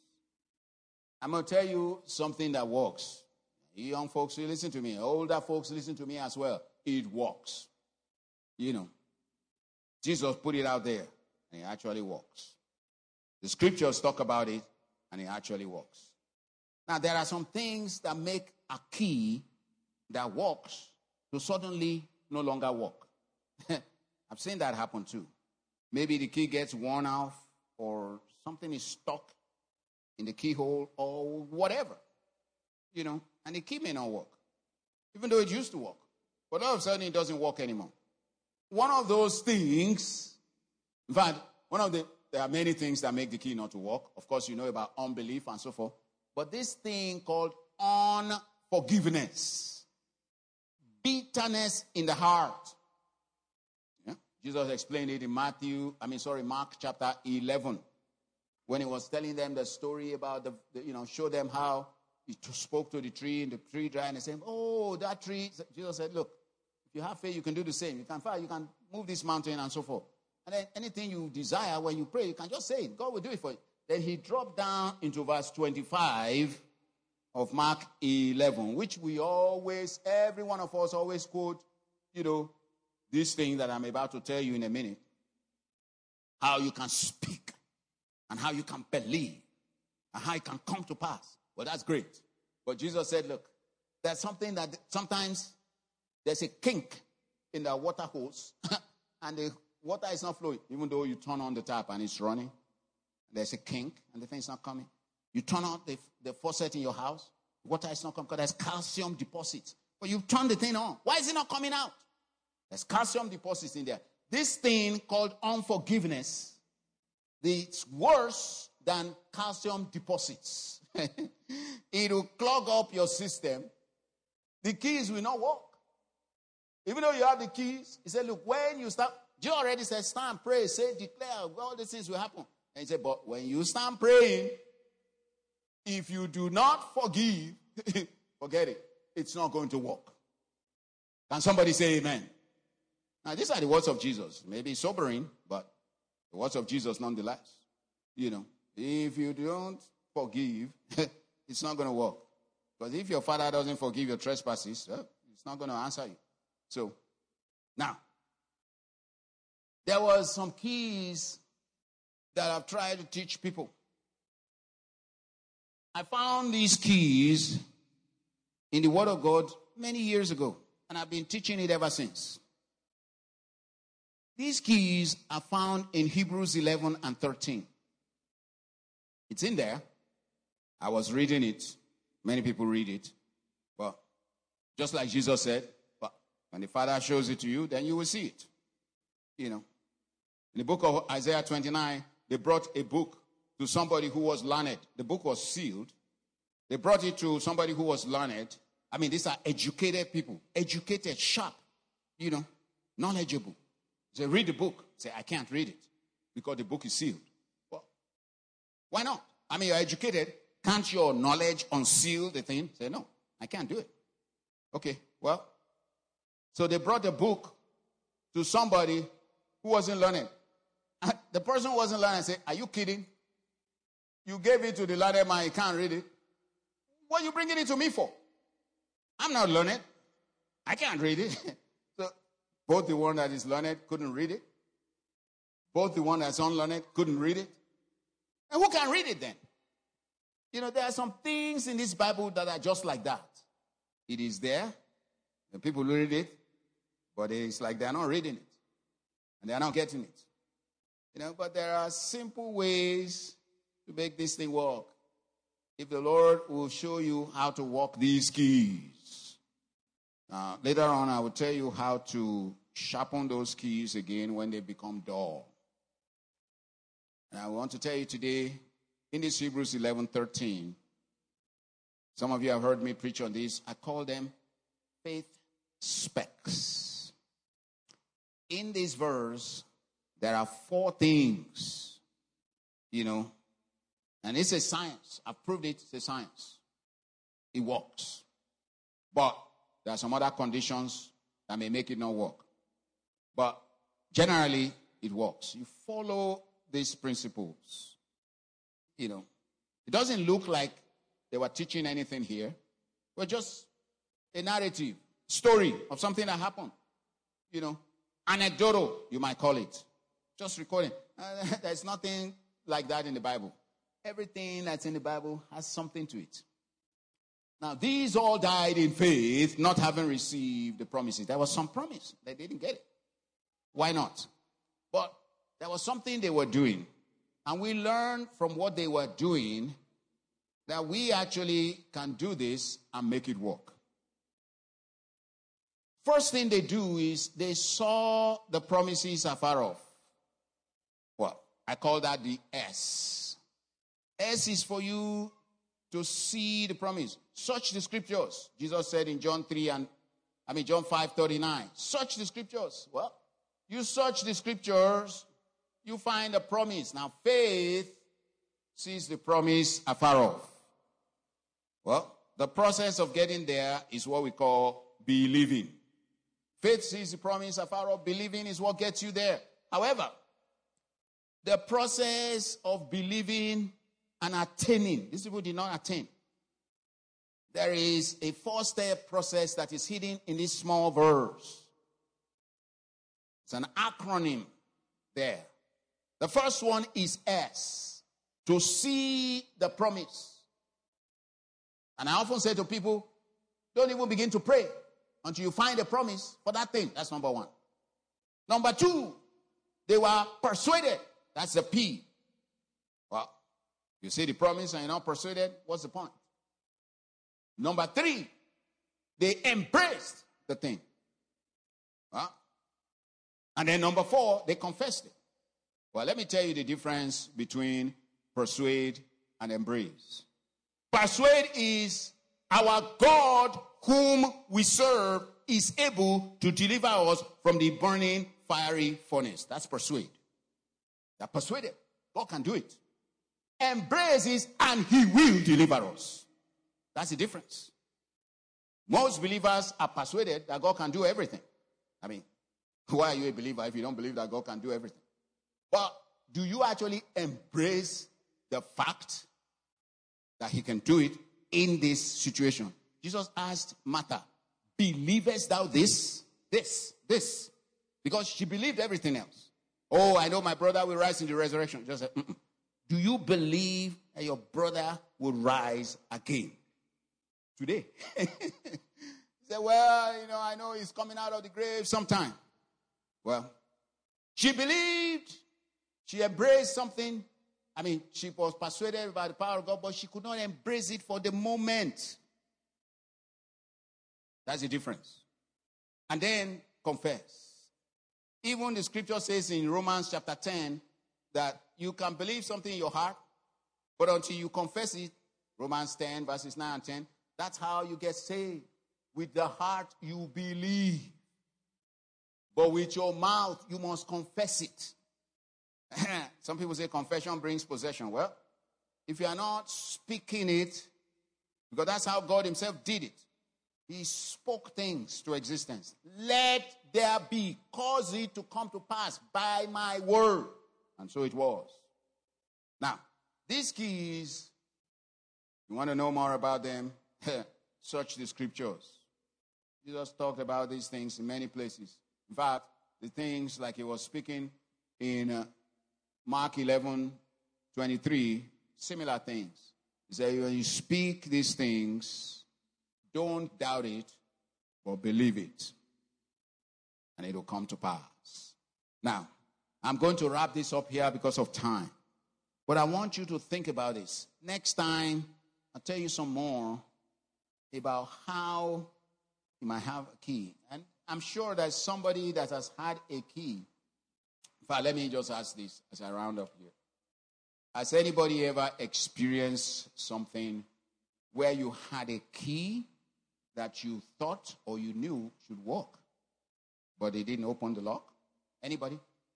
I'm going to tell you something that works. You young folks, you listen to me. Older folks, listen to me as well. It works. You know, Jesus put it out there, and it actually works. The scriptures talk about it, and it actually works. Now, there are some things that make a key that works to suddenly no longer work. I've seen that happen too. Maybe the key gets worn off, or something is stuck in the keyhole, or whatever. You know, and the key may not work, even though it used to work. But all of a sudden, it doesn't work anymore. one of those things, in fact, one of the, there are many things that make the key not to work. Of course, you know about unbelief and so forth. But this thing called unforgiveness, bitterness in the heart. Yeah? Jesus explained it in Matthew, I mean, sorry, Mark chapter eleven. When he was telling them the story about the, the you know, show them how he spoke to the tree and the tree dried and they said, oh, that tree. Jesus said, look, if you have faith, you can do the same. You can fire, you can move this mountain and so forth. And then anything you desire when you pray, you can just say it. God will do it for you. Then he dropped down into verse twenty-five of Mark eleven, which we always, every one of us always quote, you know, this thing that I'm about to tell you in a minute. How you can speak and how you can believe and how it can come to pass. Well, that's great. But Jesus said, look, there's something that sometimes there's a kink in the water hose and the water is not flowing, even though you turn on the tap and it's running. There's a kink and the thing's not coming. You turn on the, the faucet in your house, water is not coming because there's calcium deposits. But you turn the thing on. Why is it not coming out? There's calcium deposits in there. This thing called unforgiveness, it's worse than calcium deposits. It will clog up your system. The keys will not work. Even though you have the keys, he said, look, when you start, you already said, stand, pray, say, declare, all these things will happen. And he said, but when you stand praying, if you do not forgive, forget it. It's not going to work. Can somebody say amen? Now, these are the words of Jesus. Maybe sobering, but the words of Jesus nonetheless. You know, if you don't forgive, it's not going to work. Because if your father doesn't forgive your trespasses, well, it's not going to answer you. So, now, there was some keys that I've tried to teach people. I found these keys in the Word of God many years ago, and I've been teaching it ever since. These keys are found in Hebrews eleven and thirteen. It's in there. I was reading it. Many people read it. But just like Jesus said, but when the Father shows it to you, then you will see it. You know. In the book of Isaiah twenty-nine, they brought a book to somebody who was learned. The book was sealed. They brought it to somebody who was learned. I mean, these are educated people. Educated, sharp, you know, knowledgeable. They read the book. Say, I can't read it because the book is sealed. Well, why not? I mean, you're educated. Can't your knowledge unseal the thing? Say, no, I can't do it. Okay, well, so they brought the book to somebody who wasn't learning. The person who wasn't learning said, are you kidding? You gave it to the learned man, he can't read it. What are you bringing it to me for? I'm not learned. I can't read it. So both the one that is learned couldn't read it. Both the one that's unlearned couldn't read it. And who can read it then? You know, there are some things in this Bible that are just like that. It is there. The people read it. But it's like they're not reading it. And they're not getting it. You know, but there are simple ways to make this thing work. If the Lord will show you how to walk these keys. Uh, later on, I will tell you how to sharpen those keys again when they become dull. And I want to tell you today, in this Hebrews eleven thirteen, some of you have heard me preach on this. I call them faith specs. In this verse, there are four things, you know, and it's a science. I've proved it, it's a science. It works. But there are some other conditions that may make it not work. But generally, it works. You follow these principles. You know, it doesn't look like they were teaching anything here. But just a narrative, story of something that happened. You know, anecdotal, you might call it. Just recording. Uh, there's nothing like that in the Bible. Everything that's in the Bible has something to it. Now, these all died in faith, not having received the promises. There was some promise. They didn't get it. Why not? But there was something they were doing. And we learned from what they were doing that we actually can do this and make it work. first thing they do is they saw the promises afar off. Well, I call that the S. S is for you to see the promise. Search the scriptures. Jesus said in John three and I mean John five thirty-nine. Search the scriptures. Well, you search the scriptures, you find a promise. Now, faith sees the promise afar off. Well, the process of getting there is what we call believing. Faith sees the promise afar off. Believing is what gets you there. However, the process of believing and attaining, these people did not attain. There is a four-step process that is hidden in this small verse. It's an acronym there. The first one is S, to see the promise. And I often say to people, don't even begin to pray until you find a promise for that thing. That's number one. Number two, they were persuaded. That's the P. Well, you see the promise and you're not persuaded, what's the point? Number three, they embraced the thing. Huh? And then number four, they confessed it. Well, let me tell you the difference between persuade and embrace. Persuade is our God whom we serve is able to deliver us from the burning fiery furnace. That's persuade. They're persuaded. God can do it. Embrace is, and he will deliver us. That's the difference. Most believers are persuaded that God can do everything. I mean, why are you a believer if you don't believe that God can do everything? But do you actually embrace the fact that he can do it in this situation? Jesus asked Martha, believest thou this? This, this. Because she believed everything else. Oh, I know my brother will rise in the resurrection. Just said, mm-mm. Do you believe that your brother will rise again? Today. He said, well, you know, I know he's coming out of the grave sometime. Well, she believed, she embraced something. I mean, she was persuaded by the power of God, but she could not embrace it for the moment. That's the difference. And then confess. Even the scripture says in Romans chapter ten that you can believe something in your heart, but until you confess it, Romans ten verses nine and ten, that's how you get saved. With the heart you believe, but with your mouth you must confess it. Some people say confession brings possession. Well, if you are not speaking it, because that's how God himself did it. He spoke things to existence. Let there be. Cause it to come to pass by my word. And so it was. Now, these keys, you want to know more about them? Search the scriptures. Jesus talked about these things in many places. In fact, the things like he was speaking in uh, Mark eleven twenty-three, similar things. He said, when you speak these things, don't doubt it, but believe it. And it will come to pass. Now, I'm going to wrap this up here because of time. But I want you to think about this. Next time, I'll tell you some more about how you might have a key. And I'm sure there's somebody that has had a key. In fact, let me just ask this as I round up here. Has anybody ever experienced something where you had a key that you thought or you knew should work, but they didn't open the lock? Anybody?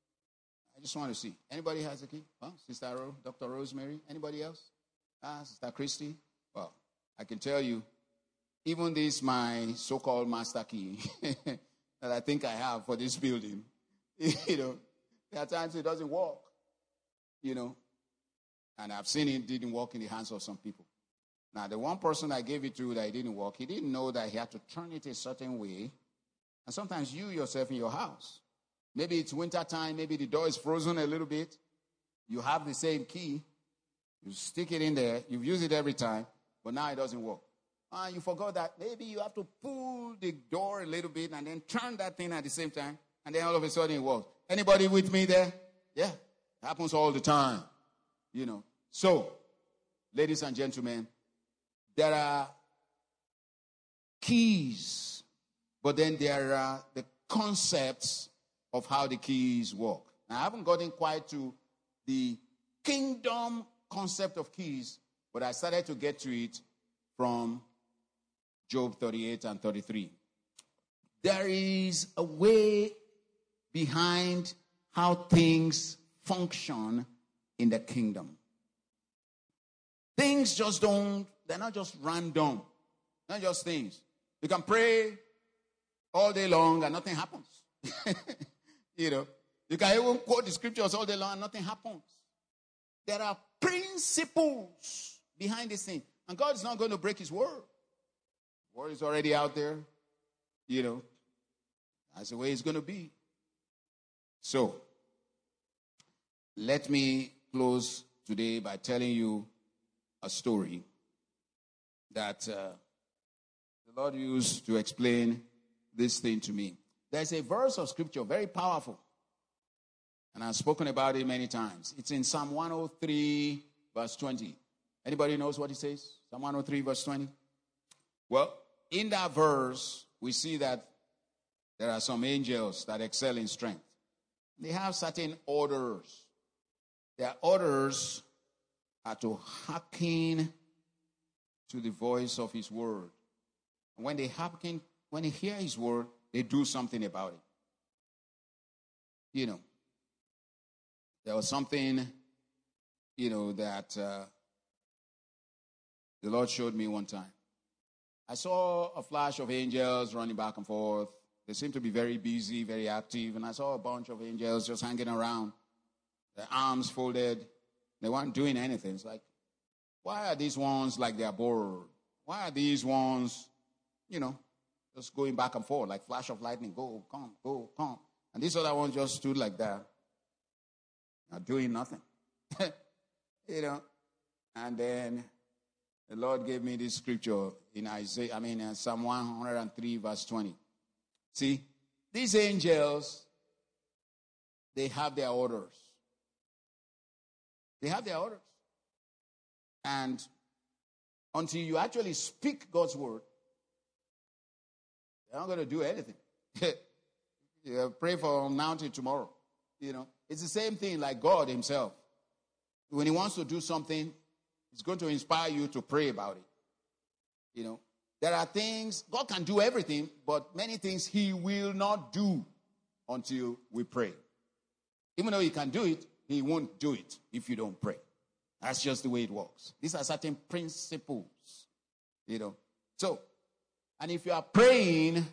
I just want to see. Anybody has a key? Well, Sister Ro, Doctor Rosemary? Anybody else? Ah, Sister Christy? Well, I can tell you, even this my so-called master key that I think I have for this building, you know, there are times it doesn't work, you know, and I've seen it didn't work in the hands of some people. Now, the one person I gave it to that it didn't work, he didn't know that he had to turn it a certain way. And sometimes you yourself in your house, maybe it's winter time, maybe the door is frozen a little bit. You have the same key. You stick it in there. You've used it every time, but now it doesn't work. Uh, you forgot that maybe you have to pull the door a little bit and then turn that thing at the same time, and then all of a sudden it works. Anybody with me there? Yeah, it happens all the time, you know. So, ladies and gentlemen, there are keys But then there are the concepts of how the keys work. Now, I haven't gotten quite to the kingdom concept of keys, but I started to get to it from Job thirty-eight and thirty-three. There is a way behind how things function in the kingdom. Things just don't, they're not just random. Not just things. You can pray all day long and nothing happens. You know, you can even quote the scriptures all day long and nothing happens. There are principles behind this thing. And God is not going to break his word. The word is already out there. You know, that's the way it's going to be. So, let me close today by telling you a story that uh, the Lord used to explain this thing to me. There's a verse of scripture, very powerful, and I've spoken about it many times. It's in Psalm one oh three, verse twenty. Anybody knows what it says? Psalm one oh three, verse twenty? Well, in that verse, we see that there are some angels that excel in strength. They have certain orders. Their orders are to hearken to the voice of his word. And when they hearken, when they hear his word, they do something about it. You know, there was something, you know, that uh, the Lord showed me one time. I saw a flash of angels running back and forth. They seemed to be very busy, very active. And I saw a bunch of angels just hanging around, their arms folded. They weren't doing anything. It's like, why are these ones like they're bored? Why are these ones, you know, just going back and forth like flash of lightning? Go, come, go, come. And these other ones just stood like that, not doing nothing. You know, and then the Lord gave me this scripture in Isaiah, I mean, in Psalm one oh three, verse twenty. See, these angels, they have their orders. They have their orders. And until you actually speak God's word, they're not going to do anything. You pray for now till tomorrow. You know, it's the same thing like God himself. When he wants to do something, he's going to inspire you to pray about it. You know, there are things, God can do everything, but many things he will not do until we pray. Even though he can do it, he won't do it if you don't pray. That's just the way it works. These are certain principles, you know. So, and if you are praying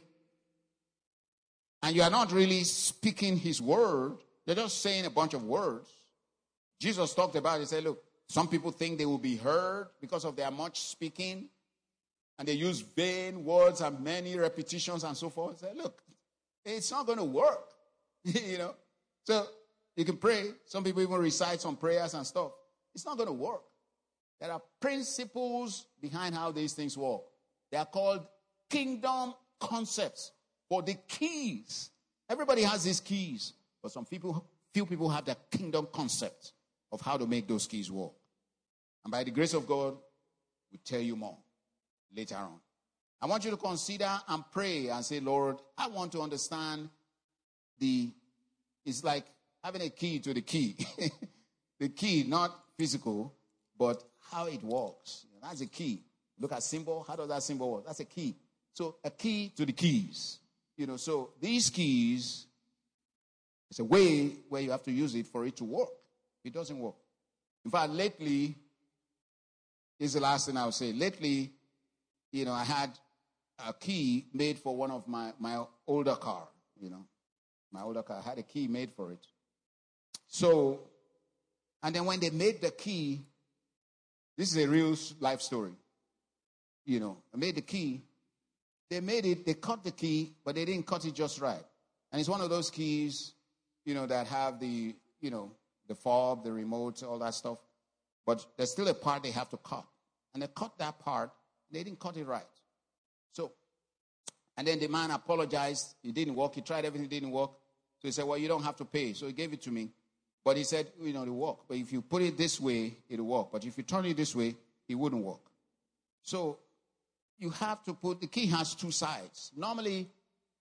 and you are not really speaking his word, you're just saying a bunch of words. Jesus talked about it. He said, look, some people think they will be heard because of their much speaking, and they use vain words and many repetitions and so forth. He said, look, it's not going to work, you know. So you can pray. Some people even recite some prayers and stuff. It's not going to work. There are principles behind how these things work. They are called kingdom concepts, or the keys. Everybody has these keys, but some people, few people have the kingdom concept of how to make those keys work. And by the grace of God, we'll tell you more later on. I want you to consider and pray and say, Lord, I want to understand the, it's like having a key to the key. The key, not physical, but how it works. That's a key. Look at symbol. How does that symbol work? That's a key. So a key to the keys. You know, so these keys, it's a way where you have to use it for it to work. It doesn't work. In fact, lately, this is the last thing I'll say. Lately, you know, I had a key made for one of my, my older car, you know. My older car, I had a key made for it. So, and then when they made the key, this is a real life story. You know, I made the key. They made it, they cut the key, but they didn't cut it just right. And it's one of those keys, you know, that have the, you know, the fob, the remote, all that stuff. But there's still a part they have to cut. And they cut that part, they didn't cut it right. So, and then the man apologized. It didn't work. He tried everything, it didn't work. So he said, well, you don't have to pay. So he gave it to me. But he said, you know, it'll work. But if you put it this way, it'll work. But if you turn it this way, it wouldn't work. So you have to put, the key has two sides. Normally,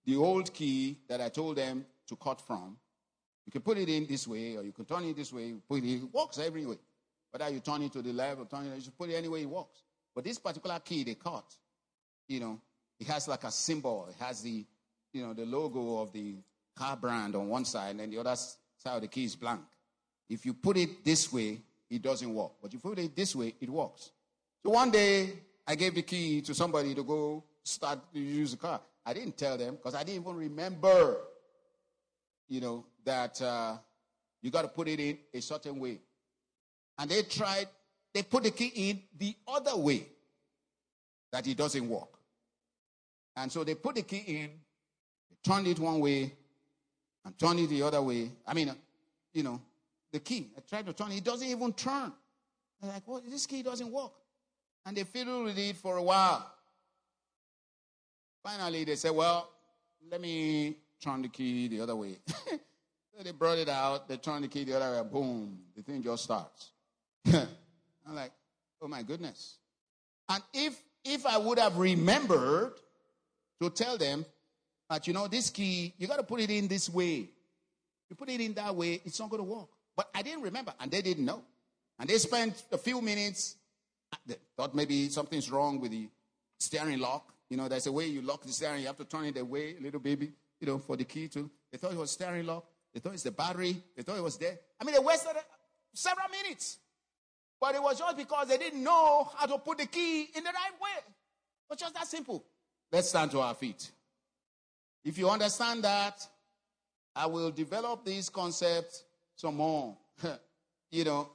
the old key that I told them to cut from, you can put it in this way, or you can turn it this way. Put it, it works every way. Whether you turn it to the left or turn it, you should put it any way it works. But this particular key they cut, you know, it has like a symbol. It has the, you know, the logo of the car brand on one side, and then the other side of the key is blank. If you put it this way, it doesn't work. But if you put it this way, it works. So one day, I gave the key to somebody to go start to use the car. I didn't tell them because I didn't even remember, you know, that uh, you got to put it in a certain way. And they tried, they put the key in the other way that it doesn't work. And so they put the key in, they turned it one way, and turned it the other way. I mean, you know, the key, I tried to turn it, it doesn't even turn. I'm like, well, this key doesn't work. And they fiddled with it for a while. Finally, they said, well, let me turn the key the other way. So they brought it out, they turned the key the other way, boom, the thing just starts. I'm like, oh my goodness. And if if I would have remembered to tell them that, you know, this key, you got to put it in this way. You put it in that way, it's not going to work. But I didn't remember, and they didn't know. And they spent a few minutes, they thought maybe something's wrong with the steering lock. You know, there's a way you lock the steering, you have to turn it away, little baby, you know, for the key to. They thought it was steering lock. They thought it's the battery. They thought it was there. I mean, they wasted several minutes. But it was just because they didn't know how to put the key in the right way. It was just that simple. Let's stand to our feet. If you understand that, I will develop this concept some more. You know,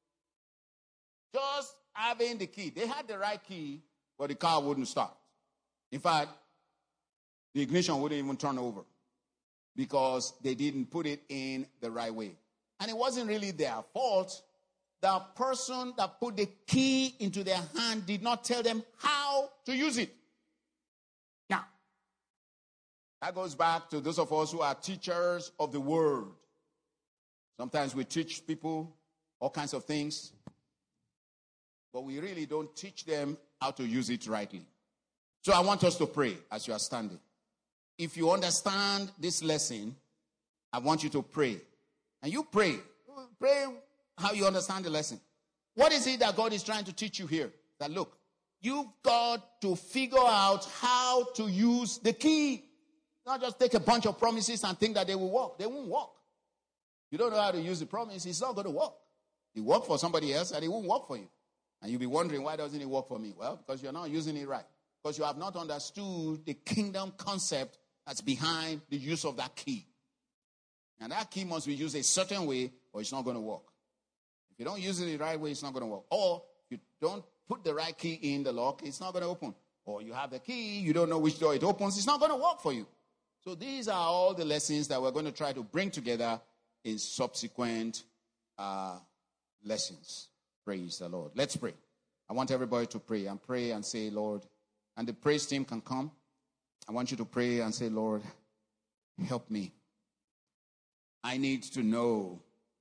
just having the key. They had the right key, but the car wouldn't start. In fact, the ignition wouldn't even turn over because they didn't put it in the right way. And it wasn't really their fault. The person that put the key into their hand did not tell them how to use it. Now, that goes back to those of us who are teachers of the word. Sometimes we teach people all kinds of things, but we really don't teach them how to use it rightly. So I want us to pray as you are standing. If you understand this lesson, I want you to pray. And you pray. Pray how you understand the lesson. What is it that God is trying to teach you here? That look, you've got to figure out how to use the key. Not just take a bunch of promises and think that they will work. They won't work. You don't know how to use the promise, it's not going to work. It worked for somebody else and it won't work for you. And you'll be wondering, why doesn't it work for me? Well, because you're not using it right. Because you have not understood the kingdom concept that's behind the use of that key. And that key must be used a certain way or it's not going to work. If you don't use it the right way, it's not going to work. Or if you don't put the right key in the lock, it's not going to open. Or you have the key, you don't know which door it opens, it's not going to work for you. So these are all the lessons that we're going to try to bring together in subsequent uh, lessons. Praise the Lord. Let's pray. I want everybody to pray and pray and say, Lord, and the praise team can come. I want you to pray and say, Lord, help me. I need to know.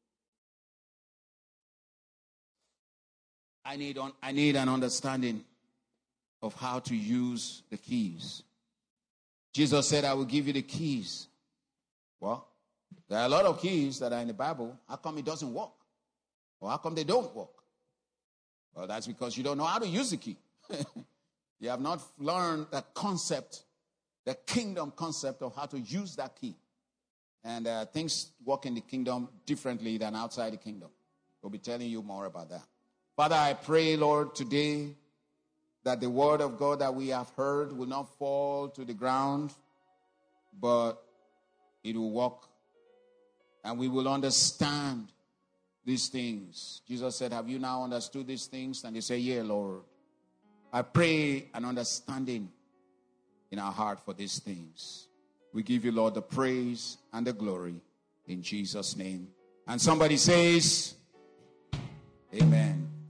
I need, on, I need an understanding of how to use the keys. Jesus said, I will give you the keys. Well, there are a lot of keys that are in the Bible. How come it doesn't work? Or how come they don't work? Well, that's because you don't know how to use the key. You have not learned the concept, the kingdom concept of how to use that key. And uh, things work in the kingdom differently than outside the kingdom. We'll be telling you more about that. Father, I pray, Lord, today that the word of God that we have heard will not fall to the ground, but it will walk. And we will understand these things. Jesus said, have you now understood these things? And they say, yeah, Lord. I pray an understanding in our heart for these things. We give you, Lord, the praise and the glory in Jesus' name. And somebody says, amen.